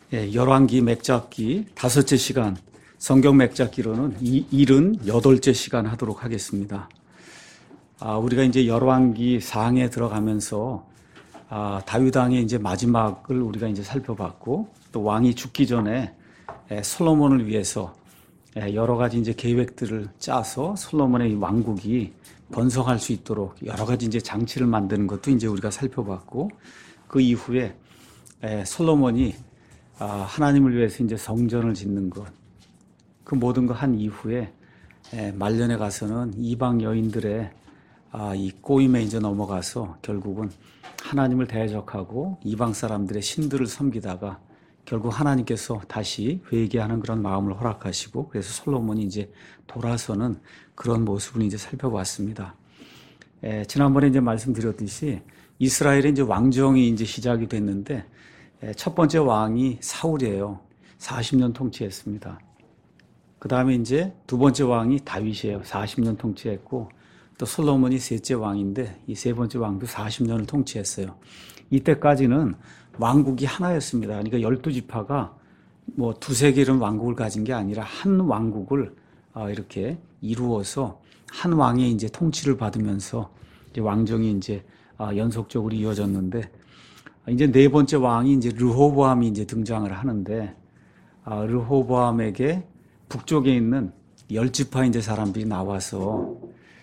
열왕기 맥잡기 5째 시간, 성경 맥잡기로는 78째 시간 하도록 하겠습니다. 우리가 이제 열왕기 상에 들어가면서 다윗 왕의 이제 마지막을 우리가 이제 살펴봤고, 또 왕이 죽기 전에 솔로몬을 위해서 여러 가지 이제 계획들을 짜서 솔로몬의 왕국이 번성할 수 있도록 여러 가지 이제 장치를 만드는 것도 이제 우리가 살펴봤고, 그 이후에 솔로몬이 하나님을 위해서 이제 성전을 짓는 것, 그 모든 거 한 이후에 말년에 가서는 이방 여인들의 이 꼬임에 이제 넘어가서 결국은 하나님을 대적하고 이방 사람들의 신들을 섬기다가 결국 하나님께서 다시 회개하는 그런 마음을 허락하시고, 그래서 솔로몬이 이제 돌아서는 그런 모습을 이제 살펴봤습니다. 지난번에 이제 말씀드렸듯이 이스라엘의 이제 왕정이 이제 시작이 됐는데, 첫 번째 왕이 사울이에요. 40년 통치했습니다. 그 다음에 이제 두 번째 왕이 다윗이에요. 40년 통치했고, 또 솔로몬이 셋째 왕인데 이 세 번째 왕도 40년을 통치했어요. 이때까지는 왕국이 하나였습니다. 그러니까 12지파가 뭐 두세 개의 왕국을 가진 게 아니라 한 왕국을 이렇게 이루어서 한 왕의 이제 통치를 받으면서 이제 왕정이 이제 연속적으로 이어졌는데, 이제 네 번째 왕이 이제 르호보암이 이제 등장을 하는데, 르호보암에게 북쪽에 있는 10지파 이제 사람들이 나와서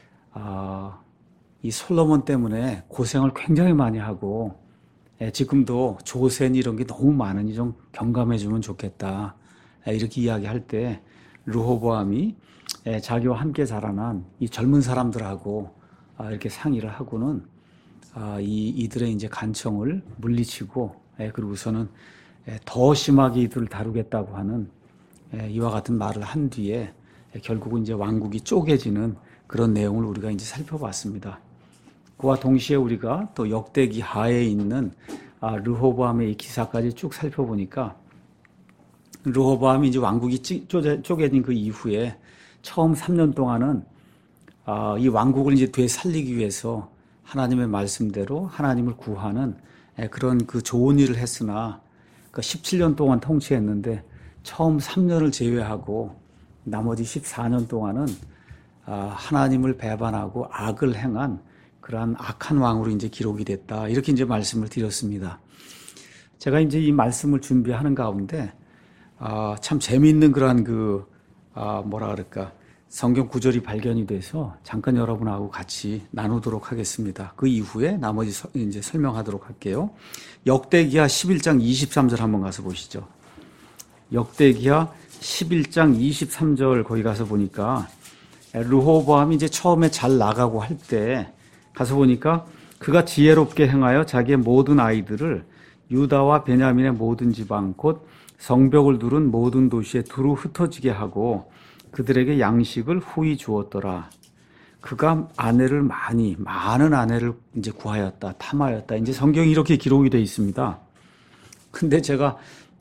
이 솔로몬 때문에 고생을 굉장히 많이 하고, 지금도 조센 이런 게 너무 많으니 좀 경감해 주면 좋겠다, 이렇게 이야기할 때 르호보암이 자기와 함께 자라난 이 젊은 사람들하고 이렇게 상의를 하고는 이들의 이제 간청을 물리치고, 그리고서는 더 심하게 이들을 다루겠다고 하는 이와 같은 말을 한 뒤에 결국은 이제 왕국이 쪼개지는 그런 내용을 우리가 이제 살펴봤습니다. 그와 동시에 우리가 또 역대기 하에 있는 르호보암의 이 기사까지 쭉 살펴보니까, 르호보암이 이제 왕국이 쪼개진 그 이후에 처음 3년 동안은 이 왕국을 이제 되살리기 위해서 하나님의 말씀대로 하나님을 구하는 그런 그 좋은 일을 했으나, 그 17년 동안 통치했는데 처음 3년을 제외하고 나머지 14년 동안은 하나님을 배반하고 악을 행한 그러한 악한 왕으로 이제 기록이 됐다, 이렇게 이제 말씀을 드렸습니다. 제가 이제 이 말씀을 준비하는 가운데 참 재미있는 그러한 성경 구절이 발견이 돼서 잠깐 여러분하고 같이 나누도록 하겠습니다. 그 이후에 나머지 이제 설명하도록 할게요. 역대기하 11장 23절 한번 가서 보시죠. 역대기하 11장 23절 거기 가서 보니까, 르호보암이 이제 처음에 잘 나가고 할 때 가서 보니까, 그가 지혜롭게 행하여 자기의 모든 아이들을 유다와 베냐민의 모든 지방 곧 성벽을 두른 모든 도시에 두루 흩어지게 하고 그들에게 양식을 후히 주었더라. 그가 많은 아내를 이제 구하였다, 탐하였다. 이제 성경이 이렇게 기록이 되어 있습니다. 근데 제가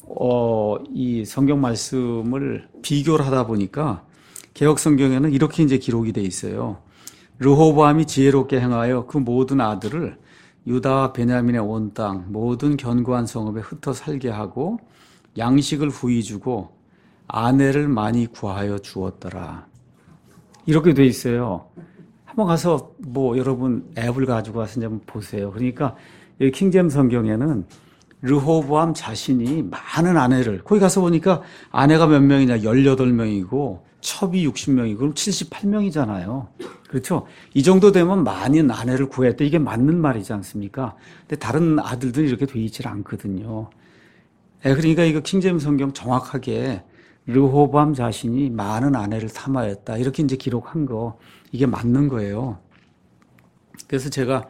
이 성경 말씀을 비교를 하다 보니까 개역 성경에는 이렇게 이제 기록이 되어 있어요. 르호보암이 지혜롭게 행하여 그 모든 아들을 유다와 베냐민의 온 땅 모든 견고한 성읍에 흩어 살게 하고 양식을 후히 주고 아내를 많이 구하여 주었더라. 이렇게 돼 있어요. 한번 가서 여러분 앱을 가지고 와서 한번 보세요. 그러니까 여기 킹제임스 성경에는 르호보암 자신이 많은 아내를, 거기 가서 보니까 아내가 몇 명이냐, 18명이고 첩이 60명이고 그럼 78명이잖아요. 그렇죠? 이 정도 되면 많은 아내를 구했다, 이게 맞는 말이지 않습니까? 근데 다른 아들들이 이렇게 돼 있질 않거든요. 그러니까 이거 킹제임스 성경 정확하게 르호보암 자신이 많은 아내를 탐하였다, 이렇게 이제 기록한 거, 이게 맞는 거예요. 그래서 제가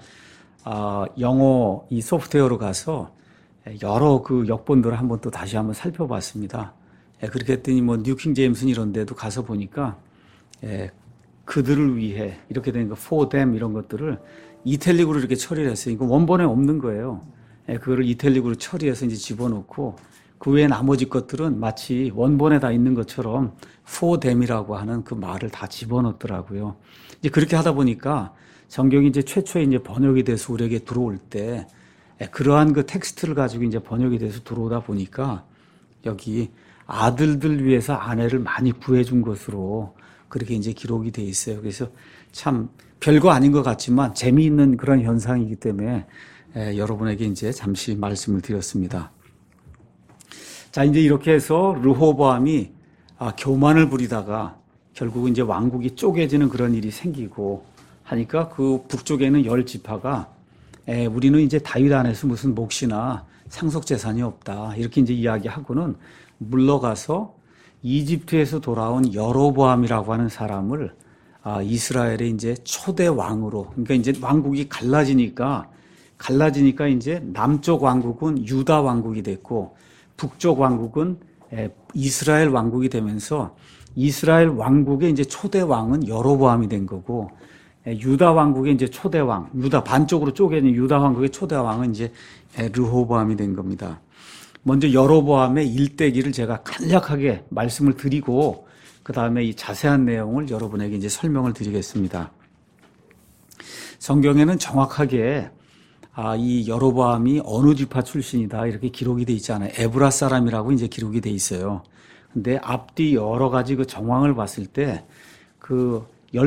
영어 이 소프트웨어로 가서 여러 그 역본들을 한번 또 다시 한번 살펴봤습니다. 그렇게 했더니 뉴 킹제임스 이런 데도 가서 보니까 그들을 위해 이렇게 된 거 for them 이런 것들을 이탈릭으로 이렇게 처리를 했어요. 이거 원본에 없는 거예요. 그거를 이탈릭으로 처리해서 이제 집어넣고, 그 외에 나머지 것들은 마치 원본에 다 있는 것처럼 for them이라고 하는 그 말을 다 집어넣더라고요. 이제 그렇게 하다 보니까 성경이 이제 최초에 이제 번역이 돼서 우리에게 들어올 때, 그러한 그 텍스트를 가지고 이제 번역이 돼서 들어오다 보니까 여기 아들들 위해서 아내를 많이 구해준 것으로 그렇게 이제 기록이 돼 있어요. 그래서 참 별거 아닌 것 같지만 재미있는 그런 현상이기 때문에 여러분에게 이제 잠시 말씀을 드렸습니다. 자, 이제 이렇게 해서 르호보암이 교만을 부리다가 결국은 이제 왕국이 쪼개지는 그런 일이 생기고 하니까 그 북쪽에는 10지파가 우리는 이제 다윗 안에서 무슨 몫이나 상속 재산이 없다. 이렇게 이제 이야기하고는 물러가서 이집트에서 돌아온 여로보암이라고 하는 사람을 이스라엘의 이제 초대 왕으로, 그러니까 이제 왕국이 갈라지니까 이제 남쪽 왕국은 유다 왕국이 됐고 북쪽 왕국은 이스라엘 왕국이 되면서 이스라엘 왕국의 이제 초대 왕은 여로보암이 된 거고 유다 왕국의 이제 초대 왕, 유다 반쪽으로 쪼개진 유다 왕국의 초대 왕은 이제 르호보암이 된 겁니다. 먼저 여로보암의 일대기를 제가 간략하게 말씀을 드리고 그 다음에 이 자세한 내용을 여러분에게 이제 설명을 드리겠습니다. 성경에는 정확하게 이 여로보암이 어느 지파 출신이다 이렇게 기록이 돼 있지 않아요. 에브라 사람이라고 이제 기록이 돼 있어요. 근데 앞뒤 여러 가지 그 정황을 봤을 때 그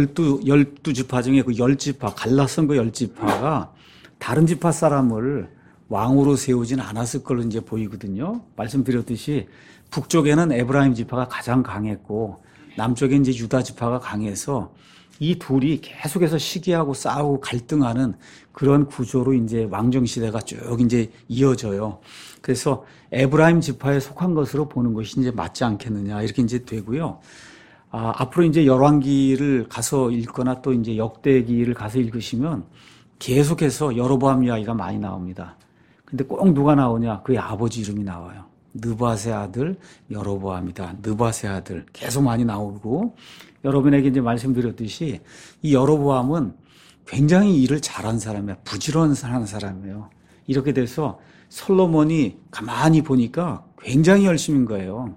12지파 중에 그 10지파, 갈라선 그 10지파가 다른 지파 사람을 왕으로 세우진 않았을 걸로 이제 보이거든요. 말씀드렸듯이 북쪽에는 에브라임 지파가 가장 강했고 남쪽에 이제 유다 지파가 강해서 이 둘이 계속해서 시기하고 싸우고 갈등하는 그런 구조로 이제 왕정 시대가 쭉 이제 이어져요. 그래서 에브라임 지파에 속한 것으로 보는 것이 이제 맞지 않겠느냐 이렇게 이제 되고요. 앞으로 이제 열왕기를 가서 읽거나 또 이제 역대기를 가서 읽으시면 계속해서 여로보암 이야기가 많이 나옵니다. 근데 꼭 누가 나오냐? 그의 아버지 이름이 나와요. 느밧의 아들 여로보암이다. 느밧의 아들 계속 많이 나오고 여러분에게 이제 말씀드렸듯이 이 여로보암은 굉장히 일을 잘한 사람이야. 부지런한 사람이에요. 이렇게 돼서 솔로몬이 가만히 보니까 굉장히 열심인 거예요.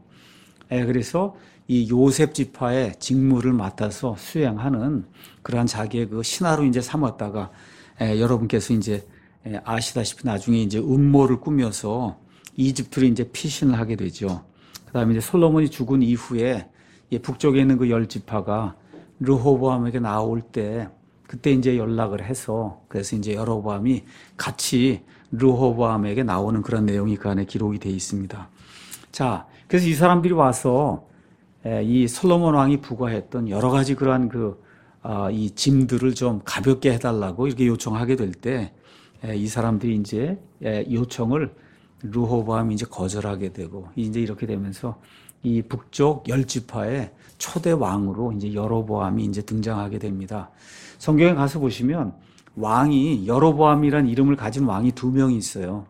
그래서 이 요셉 지파의 직무를 맡아서 수행하는 그러한 자기의 그 신하로 이제 삼았다가 여러분께서 이제 아시다시피 나중에 이제 음모를 꾸며서 이집트로 이제 피신을 하게 되죠. 그 다음에 이제 솔로몬이 죽은 이후에 북쪽에 있는 그 10지파가 르호보암에게 나올 때 그때 이제 연락을 해서 그래서 이제 여로보암이 같이 르호보암에게 나오는 그런 내용이 그 안에 기록이 되어 있습니다. 자, 그래서 이 사람들이 와서 이 솔로몬 왕이 부과했던 여러 가지 그러한 이 짐들을 좀 가볍게 해달라고 이렇게 요청하게 될 때 이 사람들이 이제 요청을 르호보암이 이제 거절하게 되고 이제 이렇게 되면서 이 북쪽 10지파의 초대 왕으로 이제 여로보암이 이제 등장하게 됩니다. 성경에 가서 보시면 왕이 여로보암이라는 이름을 가진 왕이 2명이 있어요.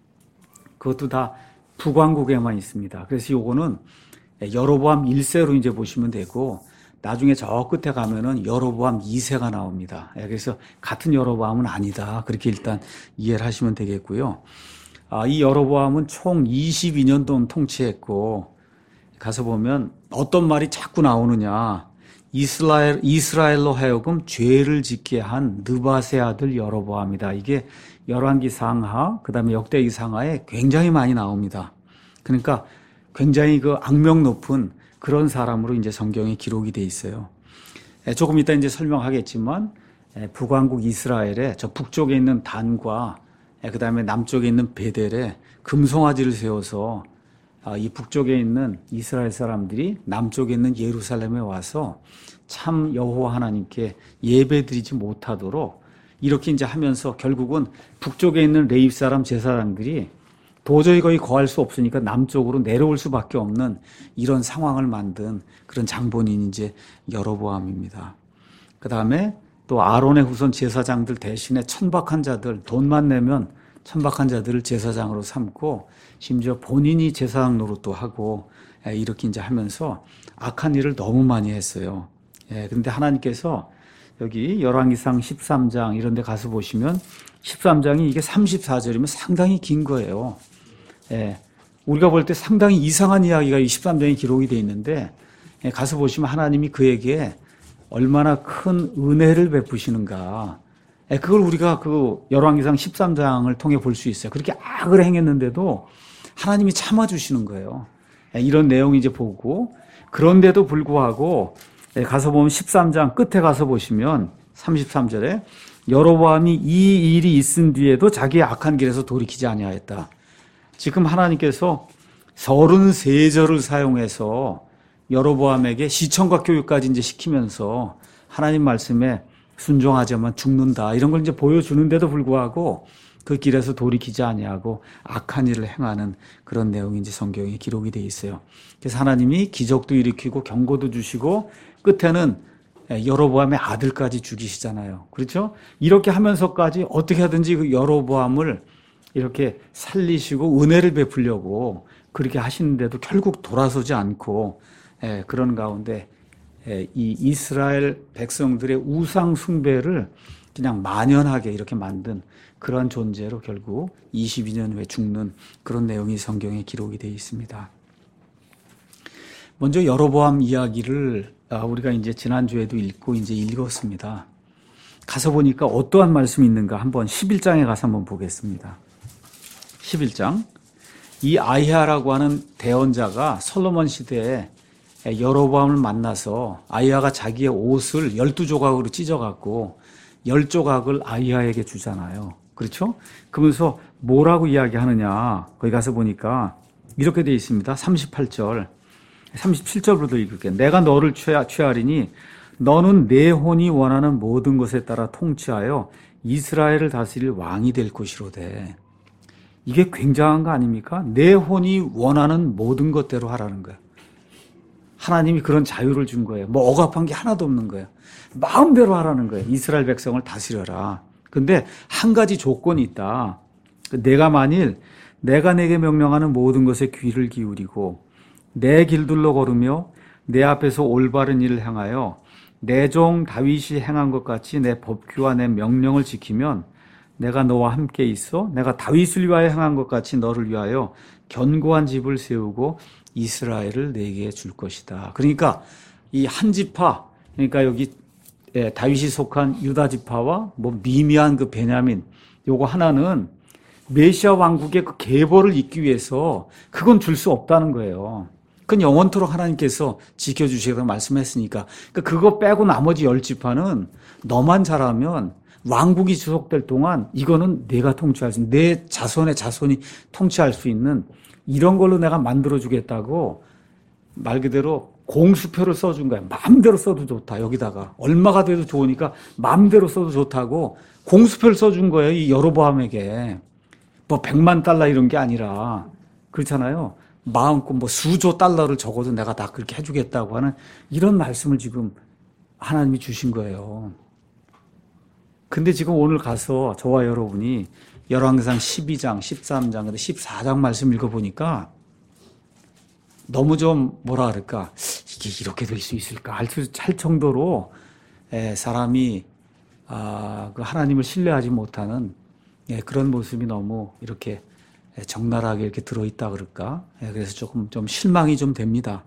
그것도 다 북왕국에만 있습니다. 그래서 요거는 여로보암 1세로 이제 보시면 되고 나중에 저 끝에 가면은 여로보암 2세가 나옵니다. 그래서 같은 여로보암은 아니다. 그렇게 일단 이해를 하시면 되겠고요. 이 여로보암은 총 22년 동안 통치했고 가서 보면 어떤 말이 자꾸 나오느냐. 이스라엘로 하여금 죄를 짓게 한 느밧의 아들 여로보암이다. 이게 열왕기 상하, 그 다음에 역대기 상하에 굉장히 많이 나옵니다. 그러니까 굉장히 그 악명 높은 그런 사람으로 이제 성경에 기록이 돼 있어요. 조금 이따 이제 설명하겠지만 북왕국 이스라엘의 저 북쪽에 있는 단과 그 다음에 남쪽에 있는 베델에 금송아지를 세워서 이 북쪽에 있는 이스라엘 사람들이 남쪽에 있는 예루살렘에 와서 참 여호와 하나님께 예배드리지 못하도록 이렇게 이제 하면서 결국은 북쪽에 있는 레위 사람 제사장들이 도저히 거의 거할 수 없으니까 남쪽으로 내려올 수밖에 없는 이런 상황을 만든 그런 장본인이 이제 여로보암입니다. 그 다음에 또 아론의 후손 제사장들 대신에 천박한 자들, 돈만 내면 천박한 자들을 제사장으로 삼고 심지어 본인이 제사장 노릇도 하고 이렇게 이제 하면서 악한 일을 너무 많이 했어요. 그런데 하나님께서 여기 열왕기상 13장 이런 데 가서 보시면 13장이 이게 34절이면 상당히 긴 거예요. 우리가 볼 때 상당히 이상한 이야기가 이 13장에 기록이 되어 있는데 가서 보시면 하나님이 그에게 얼마나 큰 은혜를 베푸시는가. 그걸 우리가 그 열왕기상 13장을 통해 볼 수 있어요. 그렇게 악을 행했는데도 하나님이 참아주시는 거예요. 이런 내용 이제 보고, 그런데도 불구하고 가서 보면 13장 끝에 가서 보시면 33절에 여로보암이 이 일이 있은 뒤에도 자기의 악한 길에서 돌이키지 아니하였다. 지금 하나님께서 33절을 사용해서 여로보암에게 시청각 교육까지 이제 시키면서 하나님 말씀에 순종하자면 죽는다, 이런 걸 이제 보여주는데도 불구하고 그 길에서 돌이키지 아니하고 악한 일을 행하는 그런 내용이 이제 성경에 기록이 되어 있어요. 그래서 하나님이 기적도 일으키고 경고도 주시고 끝에는 여로보암의 아들까지 죽이시잖아요. 그렇죠? 이렇게 하면서까지 어떻게 하든지 그 여로보암을 이렇게 살리시고 은혜를 베풀려고 그렇게 하시는데도 결국 돌아서지 않고 그런 가운데 이 이스라엘 백성들의 우상 숭배를 그냥 만연하게 이렇게 만든 그런 존재로 결국 22년 후에 죽는 그런 내용이 성경에 기록이 되어 있습니다. 먼저 여로보암 이야기를 우리가 이제 지난주에도 읽고 이제 읽었습니다. 가서 보니까 어떠한 말씀이 있는가 한번 11장에 가서 한번 보겠습니다. 11장. 이 아히야라고 하는 대언자가 솔로몬 시대에 여로보암을 만나서 아히야가 자기의 옷을 12조각으로 찢어갖고 10조각을 아히야에게 주잖아요. 그렇죠? 그러면서 뭐라고 이야기하느냐. 거기 가서 보니까 이렇게 되어 있습니다. 38절. 37절부터 읽을게요. 내가 너를 취하리니 너는 내 혼이 원하는 모든 것에 따라 통치하여 이스라엘을 다스릴 왕이 될 것이로되. 이게 굉장한 거 아닙니까? 내 혼이 원하는 모든 것대로 하라는 거예요. 하나님이 그런 자유를 준 거예요. 뭐 억압한 게 하나도 없는 거예요. 마음대로 하라는 거예요. 이스라엘 백성을 다스려라. 근데 한 가지 조건이 있다. 내가 만일 내가 내게 명령하는 모든 것에 귀를 기울이고 내 길들로 걸으며 내 앞에서 올바른 일을 행하여 내 종 다윗이 행한 것 같이 내 법규와 내 명령을 지키면 내가 너와 함께 있어 내가 다윗을 위하여 행한 것 같이 너를 위하여 견고한 집을 세우고 이스라엘을 내게 줄 것이다. 그러니까 이 한 지파, 그러니까 여기 다윗이 속한 유다 지파와 뭐 미미한 그 베냐민, 요거 하나는 메시아 왕국의 그 계보를 잇기 위해서 그건 줄 수 없다는 거예요. 그건 영원토록 하나님께서 지켜주시겠다고 말씀했으니까. 그러니까 그거 빼고 나머지 10지파는 너만 잘하면 왕국이 지속될 동안 이거는 내가 통치할 수 있는, 내 자손의 자손이 통치할 수 있는 이런 걸로 내가 만들어주겠다고 말 그대로 공수표를 써준 거야. 마음대로 써도 좋다. 여기다가 얼마가 돼도 좋으니까 마음대로 써도 좋다고 공수표를 써준 거예요. 이 여로보암에게. 뭐 100만 달러 이런 게 아니라 그렇잖아요. 마음껏 뭐 수조 달러를 적어도 내가 다 그렇게 해주겠다고 하는 이런 말씀을 지금 하나님이 주신 거예요. 근데 지금 오늘 가서 저와 여러분이 열왕기상 12장, 13장, 14장 말씀 읽어보니까 너무 좀 뭐라 그럴까, 이게 이렇게 될 수 있을까 할 정도로 사람이 그 하나님을 신뢰하지 못하는 그런 모습이 너무 이렇게 적나라하게 이렇게 들어있다 그럴까. 그래서 조금 좀 실망이 좀 됩니다.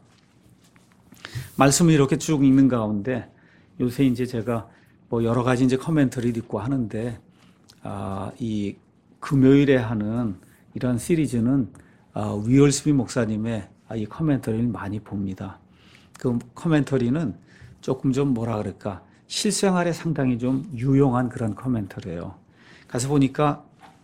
말씀을 이렇게 쭉 읽는 가운데 요새 이제 제가 뭐 여러 가지 이제 커멘터리를 읽고 하는데 이 금요일에 하는 이런 시리즈는 위얼스비 목사님의 이 커멘터리를 많이 봅니다. 그 커멘터리는 조금 좀 뭐라 그럴까, 실생활에 상당히 좀 유용한 그런 커멘터리예요. 가서 보니까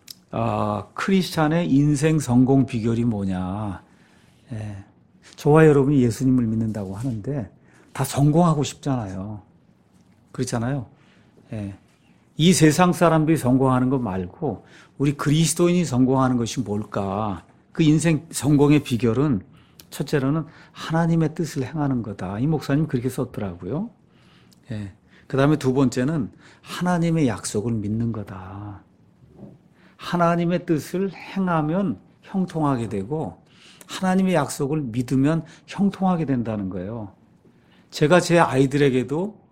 크리스찬의 인생 성공 비결이 뭐냐. 저와 여러분이 예수님을 믿는다고 하는데 다 성공하고 싶잖아요. 그렇잖아요. 이 세상 사람들이 성공하는 것 말고 우리 그리스도인이 성공하는 것이 뭘까? 그 인생 성공의 비결은 첫째로는 하나님의 뜻을 행하는 거다. 이 목사님 그렇게 썼더라고요. 그 다음에 두 번째는 하나님의 약속을 믿는 거다. 하나님의 뜻을 행하면 형통하게 되고 하나님의 약속을 믿으면 형통하게 된다는 거예요. 제가 제 아이들에게도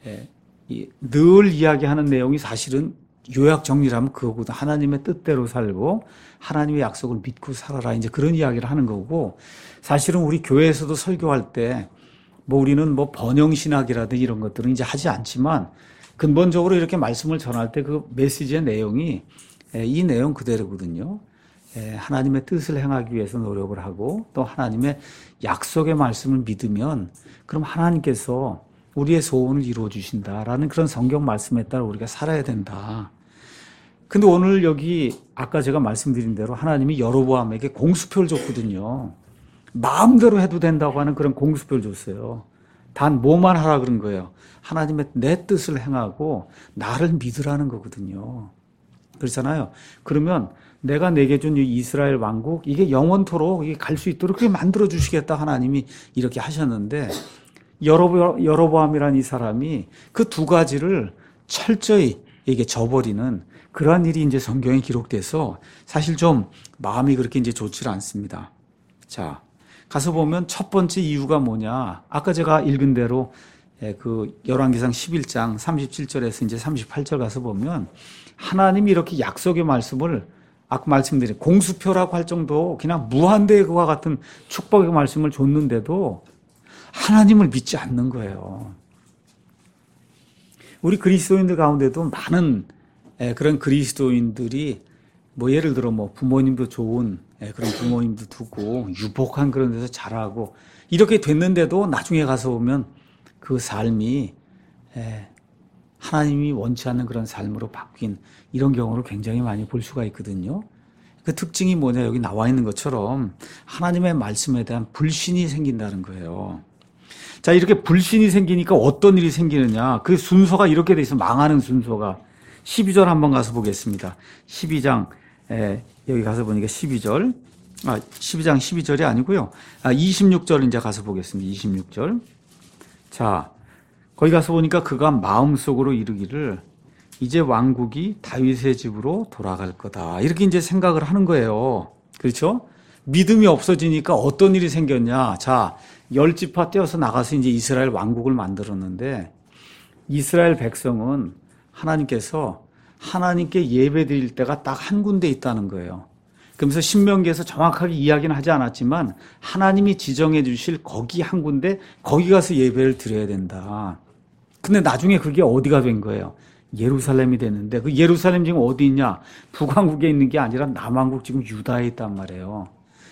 늘 이야기하는 내용이 사실은 요약 정리를 하면 그거거든. 하나님의 뜻대로 살고 하나님의 약속을 믿고 살아라. 이제 그런 이야기를 하는 거고, 사실은 우리 교회에서도 설교할 때 뭐 우리는 뭐 번영신학이라든지 이런 것들은 이제 하지 않지만 근본적으로 이렇게 말씀을 전할 때 그 메시지의 내용이 이 내용 그대로거든요. 하나님의 뜻을 행하기 위해서 노력을 하고 또 하나님의 약속의 말씀을 믿으면 그럼 하나님께서 우리의 소원을 이루어 주신다라는 그런 성경 말씀에 따라 우리가 살아야 된다. 근데 오늘 여기 아까 제가 말씀드린 대로 하나님이 여로보암에게 공수표를 줬거든요. 마음대로 해도 된다고 하는 그런 공수표를 줬어요. 단 뭐만 하라 그런 거예요. 하나님의 내 뜻을 행하고 나를 믿으라는 거거든요. 그렇잖아요. 그러면 내가 내게 준 이 이스라엘 왕국 이게 영원토록 이게 갈 수 있도록 그렇게 만들어 주시겠다 하나님이 이렇게 하셨는데 여로보암이라는 이 사람이 그 두 가지를 철저히 이게 저버리는 그러한 일이 이제 성경에 기록돼서 사실 좀 마음이 그렇게 이제 좋지 않습니다. 자, 가서 보면 첫 번째 이유가 뭐냐? 아까 제가 읽은 대로 그 열왕기상 11장 37절에서 이제 38절 가서 보면 하나님이 이렇게 약속의 말씀을 아까 말씀드린 공수표라고 할 정도 그냥 무한대의 그와 같은 축복의 말씀을 줬는데도 하나님을 믿지 않는 거예요. 우리 그리스도인들 가운데도 많은 그런 그리스도인들이 뭐 예를 들어 뭐 부모님도 좋은 그런 부모님도 두고 유복한 그런 데서 자라고 이렇게 됐는데도 나중에 가서 보면 그 삶이 하나님이 원치 않는 그런 삶으로 바뀐 이런 경우를 굉장히 많이 볼 수가 있거든요. 그 특징이 뭐냐 여기 나와 있는 것처럼 하나님의 말씀에 대한 불신이 생긴다는 거예요. 자, 이렇게 불신이 생기니까 어떤 일이 생기느냐. 그 순서가 이렇게 돼 있어. 망하는 순서가. 12절 한번 가서 보겠습니다. 12장, 여기 가서 보니까 12절. 12장 12절이 아니고요. 26절 이제 가서 보겠습니다. 26절. 자, 거기 가서 보니까 그가 마음속으로 이르기를 이제 왕국이 다윗의 집으로 돌아갈 거다. 이렇게 이제 생각을 하는 거예요. 그렇죠? 믿음이 없어지니까 어떤 일이 생겼냐. 자, 10지파 떼어서 나가서 이제 이스라엘 왕국을 만들었는데 이스라엘 백성은 하나님께서 하나님께 예배 드릴 때가 딱 한 군데 있다는 거예요. 그러면서 신명기에서 정확하게 이야기는 하지 않았지만 하나님이 지정해 주실 거기 한 군데 거기 가서 예배를 드려야 된다. 근데 나중에 그게 어디가 된 거예요? 예루살렘이 됐는데 그 예루살렘 지금 어디 있냐? 북왕국에 있는 게 아니라 남왕국 지금 유다에 있단 말이에요.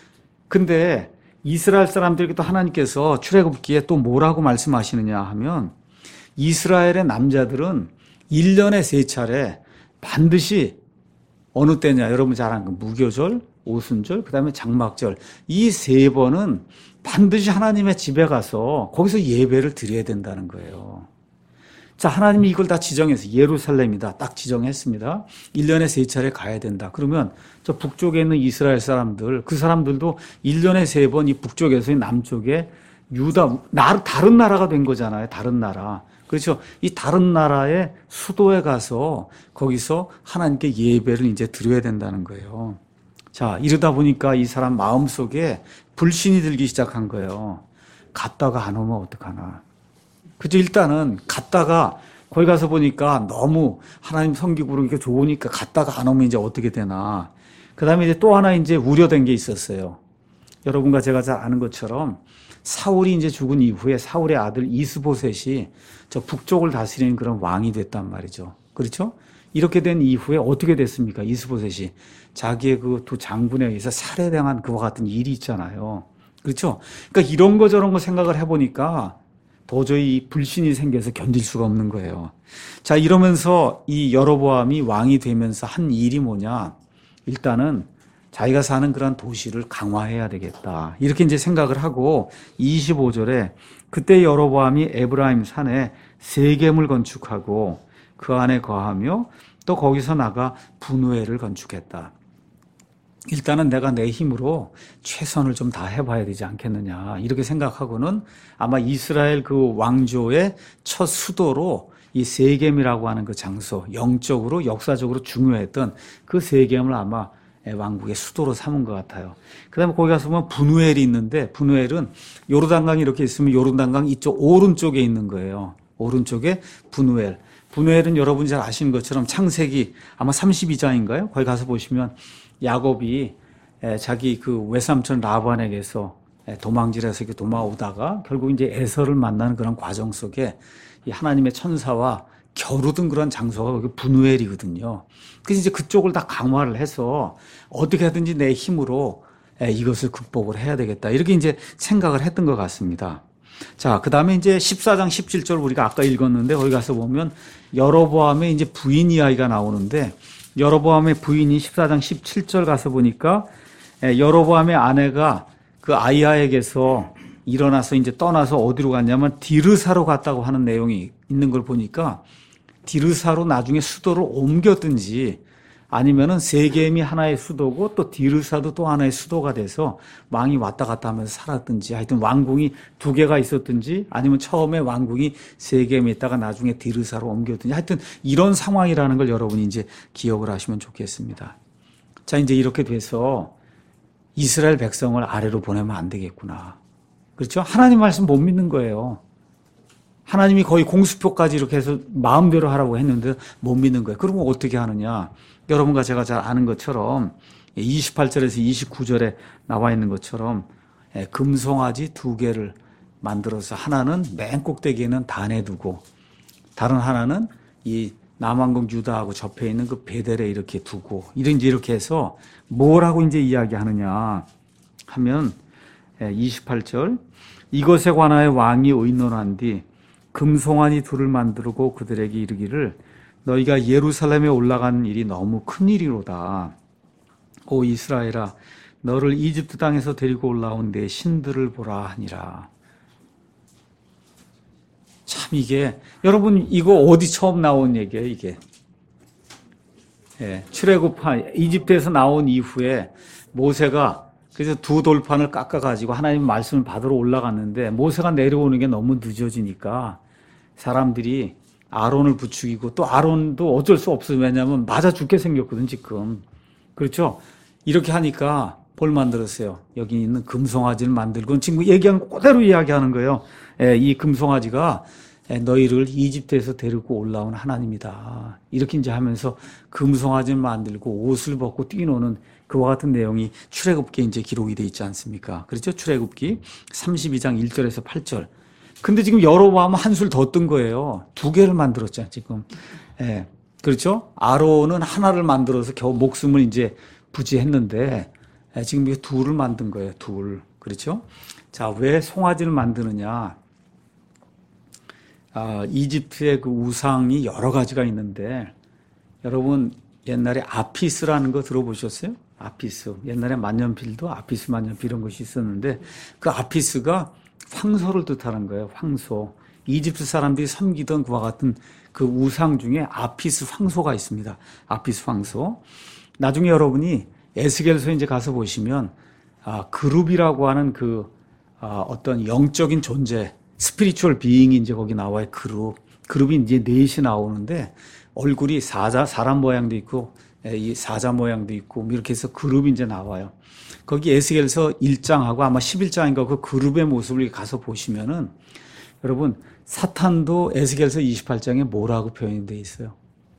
근데 이스라엘 사람들에게 또 하나님께서 출애굽기에 또 뭐라고 말씀하시느냐 하면 이스라엘의 남자들은 1년에 3차례 반드시 어느 때냐 여러분 잘 아는 거 무교절, 오순절, 그 다음에 장막절 이 3번은 반드시 하나님의 집에 가서 거기서 예배를 드려야 된다는 거예요. 자, 하나님이 이걸 다 지정해서 예루살렘이다 딱 지정했습니다. 1년에 3차례 가야 된다. 그러면 저 북쪽에 있는 이스라엘 사람들 그 사람들도 1년에 3번 이 북쪽에서 남쪽에 유다 다른 나라가 된 거잖아요. 다른 나라. 그렇죠. 이 다른 나라의 수도에 가서 거기서 하나님께 예배를 이제 드려야 된다는 거예요. 자, 이러다 보니까 이 사람 마음속에 불신이 들기 시작한 거예요. 갔다가 안 오면 어떡하나. 그죠. 일단은 갔다가 거기 가서 보니까 너무 하나님 섬기고 그러니까 좋으니까 갔다가 안 오면 이제 어떻게 되나. 그 다음에 이제 또 하나 이제 우려된 게 있었어요. 여러분과 제가 잘 아는 것처럼 사울이 이제 죽은 이후에 사울의 아들 이스보셋이 저 북쪽을 다스리는 그런 왕이 됐단 말이죠. 그렇죠? 이렇게 된 이후에 어떻게 됐습니까? 이스보셋이 자기의 그 두 장군에 의해서 살해당한 그와 같은 일이 있잖아요. 그렇죠? 그러니까 이런 거 저런 거 생각을 해보니까 도저히 불신이 생겨서 견딜 수가 없는 거예요. 자, 이러면서 이 여로보암이 왕이 되면서 한 일이 뭐냐? 일단은 자기가 사는 그런 도시를 강화해야 되겠다. 이렇게 이제 생각을 하고 25절에 그때 여로보암이 에브라임 산에 세겜을 건축하고 그 안에 거하며 또 거기서 나가 분우엘을 건축했다. 일단은 내가 내 힘으로 최선을 좀 다 해봐야 되지 않겠느냐. 이렇게 생각하고는 아마 이스라엘 그 왕조의 첫 수도로 이 세겜이라고 하는 그 장소, 영적으로, 역사적으로 중요했던 그 세겜을 아마 왕국의 수도로 삼은 것 같아요. 그 다음에 거기 가서 보면 분우엘이 있는데 분우엘은 요르단강이 이렇게 있으면 요르단강 이쪽 오른쪽에 있는 거예요. 오른쪽에 분우엘. 분우엘은 여러분이 잘 아시는 것처럼 창세기 아마 32장인가요? 거기 가서 보시면 야곱이 자기 그 외삼촌 라반에게서 도망질해서 이렇게 도망오다가 결국 이제 에서를 만나는 그런 과정 속에 이 하나님의 천사와 겨루던 그런 장소가 분우엘이거든요. 그래서 이제 그쪽을 다 강화를 해서 어떻게 하든지 내 힘으로 이것을 극복을 해야 되겠다. 이렇게 이제 생각을 했던 것 같습니다. 자, 그 다음에 이제 14장 17절 우리가 아까 읽었는데 거기 가서 보면 여로보암의 이제 부인 이야기가 나오는데 여로보암의 부인이 14장 17절 가서 보니까 여로보암의 아내가 그 아이야에게서 일어나서 이제 떠나서 어디로 갔냐면 디르사로 갔다고 하는 내용이 있는 걸 보니까 디르사로 나중에 수도를 옮겼든지 아니면은 세겜이 하나의 수도고 또 디르사도 또 하나의 수도가 돼서 왕이 왔다 갔다 하면서 살았든지 하여튼 왕궁이 두 개가 있었든지 아니면 처음에 왕궁이 세겜에 있다가 나중에 디르사로 옮겼든지 하여튼 이런 상황이라는 걸 여러분이 이제 기억을 하시면 좋겠습니다. 자, 이제 이렇게 돼서 이스라엘 백성을 아래로 보내면 안 되겠구나. 그렇죠? 하나님 말씀 못 믿는 거예요. 하나님이 거의 공수표까지 이렇게 해서 마음대로 하라고 했는데 못 믿는 거예요. 그러면 어떻게 하느냐? 여러분과 제가 잘 아는 것처럼 28절에서 29절에 나와 있는 것처럼 금송아지 두 개를 만들어서 하나는 맨 꼭대기에는 단에 두고 다른 하나는 이 남왕국 유다하고 접해 있는 그 베델에 이렇게 두고 이렇게 해서 뭐라고 이제 이야기하느냐 하면 28절 이것에 관하여 왕이 의논한 뒤 금송아지 둘을 만들고 그들에게 이르기를 너희가 예루살렘에 올라간 일이 너무 큰 일이로다. 오 이스라엘아 너를 이집트 땅에서 데리고 올라온 내 신들을 보라 하니라. 참 이게 여러분 이거 어디 처음 나온 얘기예요 이게. 출애굽한 이집트에서 나온 이후에 모세가 그래서 두 돌판을 깎아가지고 하나님 말씀을 받으러 올라갔는데 모세가 내려오는 게 너무 늦어지니까 사람들이 아론을 부추기고 또 아론도 어쩔 수 없어요. 왜냐하면 맞아 죽게 생겼거든 지금. 그렇죠? 이렇게 하니까 뭘 만들었어요? 여기 있는 금송아지를 만들고 지금 얘기하는 거 그대로 이야기하는 거예요. 이 금송아지가 너희를 이집트에서 데리고 올라온 하나님이다. 이렇게 이제 하면서 금송아지를 만들고 옷을 벗고 뛰노는 그와 같은 내용이 출애굽기에 이제 기록이 돼 있지 않습니까? 그렇죠? 출애굽기 32장 1절에서 8절. 근데 지금 여로보암은 한술 더 뜬 거예요. 두 개를 만들었잖아요, 지금. 그렇죠? 아론은 하나를 만들어서 겨우 목숨을 이제 부지했는데, 지금 이게 둘을 만든 거예요, 둘. 그렇죠? 자, 왜 송아지를 만드느냐? 이집트의 그 우상이 여러 가지가 있는데, 여러분, 옛날에 아피스라는 거 들어보셨어요? 아피스. 옛날에 만년필도 아피스 만년필 이런 것이 있었는데, 그 아피스가 황소를 뜻하는 거예요. 황소. 이집트 사람들이 섬기던 그와 같은 그 우상 중에 아피스 황소가 있습니다. 아피스 황소. 나중에 여러분이 에스겔서 이제 가서 보시면 그룹이라고 하는 그 어떤 영적인 존재, 스피리추얼 비잉이 이제 거기 나와요. 그룹이 이제 넷이 나오는데 얼굴이 사람 모양도 있고 이 사자 모양도 있고 이렇게 해서 그룹이 이제 나와요. 거기 에스겔서 1장하고 아마 11장인가 그 그룹의 모습을 가서 보시면은 여러분 사탄도 에스겔서 28장에 뭐라고 표현이 되어 있어요?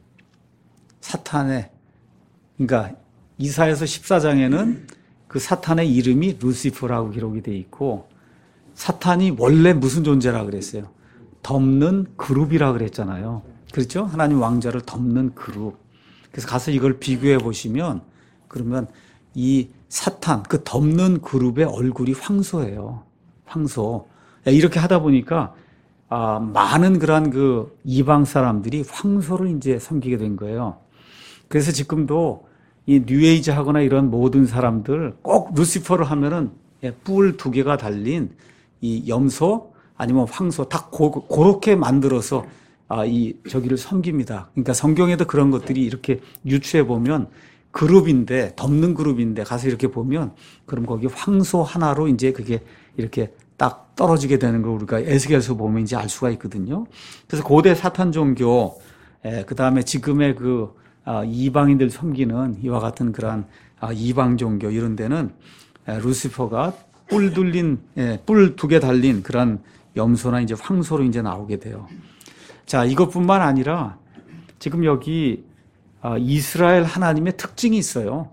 사탄의 그러니까 이사야서 14장에는 그 사탄의 이름이 루시퍼라고 기록이 되어 있고 사탄이 원래 무슨 존재라 그랬어요? 덮는 그룹이라 그랬잖아요. 그렇죠? 하나님 왕자를 덮는 그룹. 그래서 가서 이걸 비교해 보시면 그러면 이 사탄, 그 덮는 그룹의 얼굴이 황소예요. 황소. 이렇게 하다 보니까, 많은 그러한 그 이방 사람들이 황소를 이제 섬기게 된 거예요. 그래서 지금도 이 뉴에이지 하거나 이런 모든 사람들 꼭 루시퍼를 하면은 뿔 두 개가 달린 이 염소 아니면 황소 다 그렇게 만들어서 저기를 섬깁니다. 그러니까 성경에도 그런 것들이 이렇게 유추해 보면 그룹인데, 덮는 그룹인데, 가서 이렇게 보면, 그럼 거기 황소 하나로 이제 그게 이렇게 딱 떨어지게 되는 걸 우리가 에스겔서 보면 이제 알 수가 있거든요. 그래서 고대 사탄 종교, 그 다음에 지금의 그, 이방인들 섬기는 이와 같은 그러한 이방 종교 이런 데는 루시퍼가 뿔 두 개 달린 그런 염소나 이제 황소로 이제 나오게 돼요. 자, 이것뿐만 아니라 지금 여기 이스라엘 하나님의 특징이 있어요.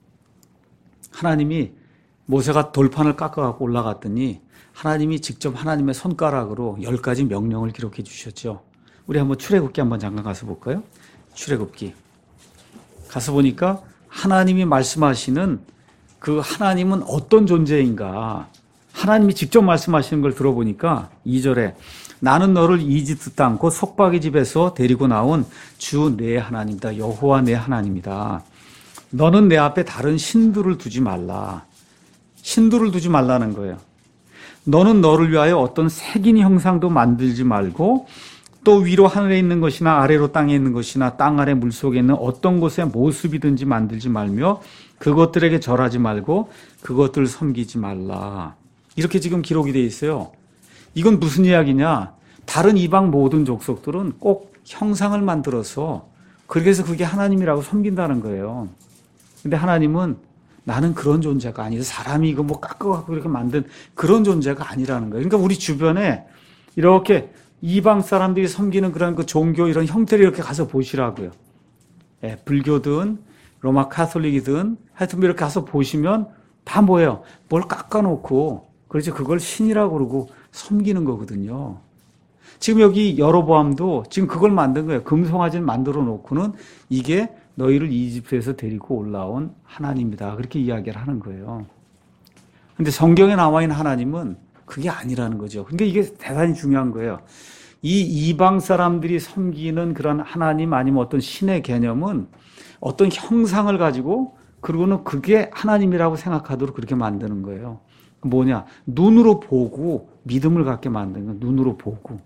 하나님이 모세가 돌판을 깎아갖고 올라갔더니 하나님이 직접 하나님의 손가락으로 10가지 명령을 기록해 주셨죠. 우리 한번 출애굽기 한번 잠깐 가서 볼까요? 출애굽기. 가서 보니까 하나님이 말씀하시는 그 하나님은 어떤 존재인가. 하나님이 직접 말씀하시는 걸 들어보니까 2절에 나는 너를 이집트 땅 곧 속박의 집에서 데리고 나온 주 내 하나님이다. 여호와 내 하나님이다. 너는 내 앞에 다른 신들을 두지 말라. 신들을 두지 말라는 거예요. 너는 너를 위하여 어떤 색인 형상도 만들지 말고 또 위로 하늘에 있는 것이나 아래로 땅에 있는 것이나 땅 아래 물속에 있는 어떤 곳의 모습이든지 만들지 말며 그것들에게 절하지 말고 그것들을 섬기지 말라. 이렇게 지금 기록이 되어 있어요. 이건 무슨 이야기냐? 다른 이방 모든 족속들은 꼭 형상을 만들어서 그래서 그게 하나님이라고 섬긴다는 거예요. 근데 하나님은 나는 그런 존재가 아니라 사람이 이거 뭐 깎아갖고 이렇게 만든 그런 존재가 아니라는 거예요. 그러니까 우리 주변에 이렇게 이방 사람들이 섬기는 그런 그 종교 이런 형태를 이렇게 가서 보시라고요. 예, 불교든 로마 카톨릭이든 하여튼 이렇게 가서 보시면 다 뭐예요? 뭘 깎아놓고 그렇죠. 그걸 신이라고 그러고 섬기는 거거든요. 지금 여기 여로보암도 지금 그걸 만든 거예요. 금송아지를 만들어 놓고는 이게 너희를 이집트에서 데리고 올라온 하나님이다. 그렇게 이야기를 하는 거예요. 근데 성경에 나와 있는 하나님은 그게 아니라는 거죠. 그러니까 이게 대단히 중요한 거예요. 이 이방 사람들이 섬기는 그런 하나님 아니면 어떤 신의 개념은 어떤 형상을 가지고 그리고는 그게 하나님이라고 생각하도록 그렇게 만드는 거예요. 뭐냐? 눈으로 보고 믿음을 갖게 만드는 거예요. 눈으로 보고.